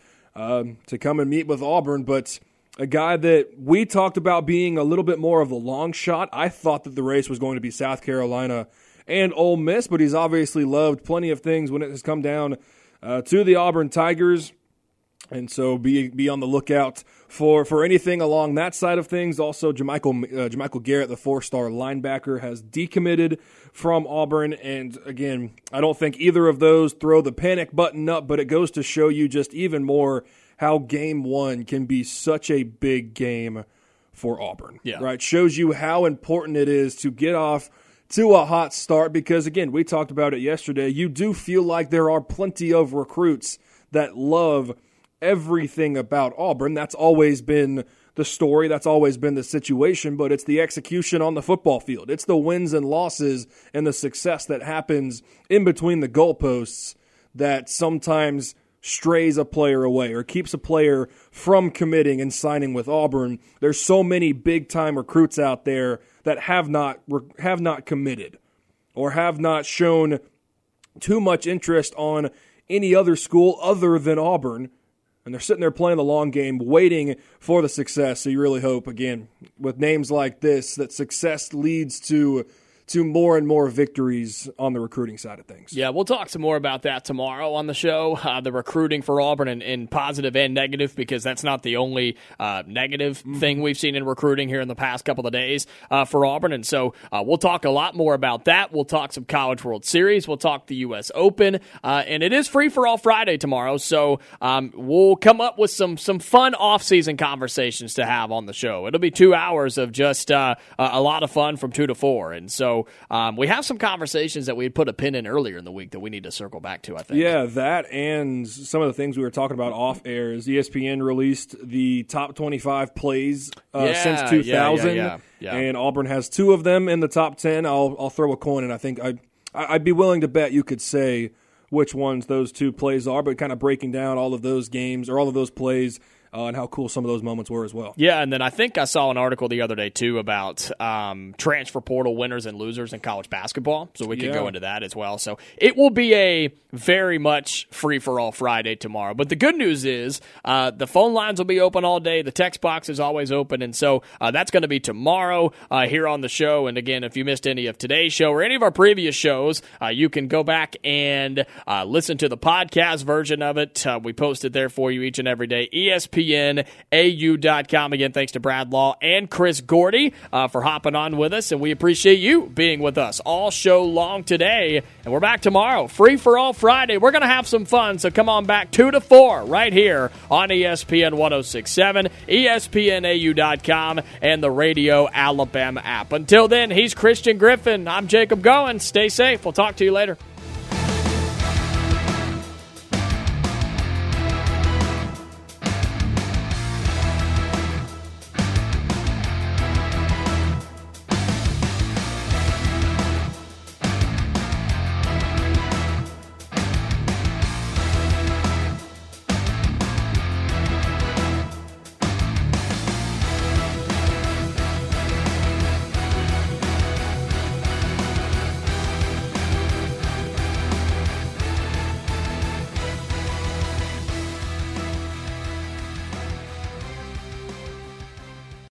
to come and meet with Auburn. But a guy that we talked about being a little bit more of a long shot. I thought that the race was going to be South Carolina and Ole Miss, but he's obviously loved plenty of things when it has come down to the Auburn Tigers. And so be on the lookout for anything along that side of things. Also, Jermichael Garrett, the 4-star linebacker, has decommitted from Auburn. And again, I don't think either of those throw the panic button up, but it goes to show you just even more how game one can be such a big game for Auburn. Yeah. Right? Shows you how important it is to get off to a hot start because, again, we talked about it yesterday. You do feel like there are plenty of recruits that love everything about Auburn. That's always been the story. That's always been the situation, but it's the execution on the football field. It's the wins and losses and the success that happens in between the goalposts that sometimes strays a player away or keeps a player from committing and signing with Auburn. There's so many big-time recruits out there that have not committed or have not shown too much interest on any other school other than Auburn. And they're sitting there playing the long game, waiting for the success. So you really hope, again, with names like this, that success leads to more and more victories on the recruiting side of things. Yeah, we'll talk some more about that tomorrow on the show, the recruiting for Auburn in positive and negative, because that's not the only negative thing we've seen in recruiting here in the past couple of days for Auburn. And so we'll talk a lot more about that. We'll talk some College World Series. We'll talk the U.S. Open. And it is Free for All Friday tomorrow, so we'll come up with some fun off-season conversations to have on the show. It'll be 2 hours of just a lot of fun from 2 to 4. And so we have some conversations that we had put a pin in earlier in the week that we need to circle back to, I think. Yeah, that and some of the things we were talking about off air is ESPN released the top 25 plays since 2000, and Auburn has 2 of them in the top 10. I'll throw a coin, and I think I'd be willing to bet you could say which ones those 2 plays are, but kind of breaking down all of those games or all of those plays and how cool some of those moments were as well. Yeah, and then I think I saw an article the other day, too, about transfer portal winners and losers in college basketball, so we could go into that as well. So it will be a very much free-for-all Friday tomorrow. But the good news is the phone lines will be open all day. The text box is always open, and so that's going to be tomorrow here on the show. And again, if you missed any of today's show or any of our previous shows, you can go back and listen to the podcast version of it. We post it there for you each and every day. ESPNAU.com. Again, thanks to Brad Law and Chris Gordy for hopping on with us, and we appreciate you being with us all show long today. And we're back tomorrow, Free for All Friday. We're going to have some fun, so come on back 2 to 4 right here on ESPN 106.7, ESPNAU.com, and the Radio Alabama app. Until then, he's Christian Griffin. I'm Jacob Goins. Stay safe. We'll talk to you later.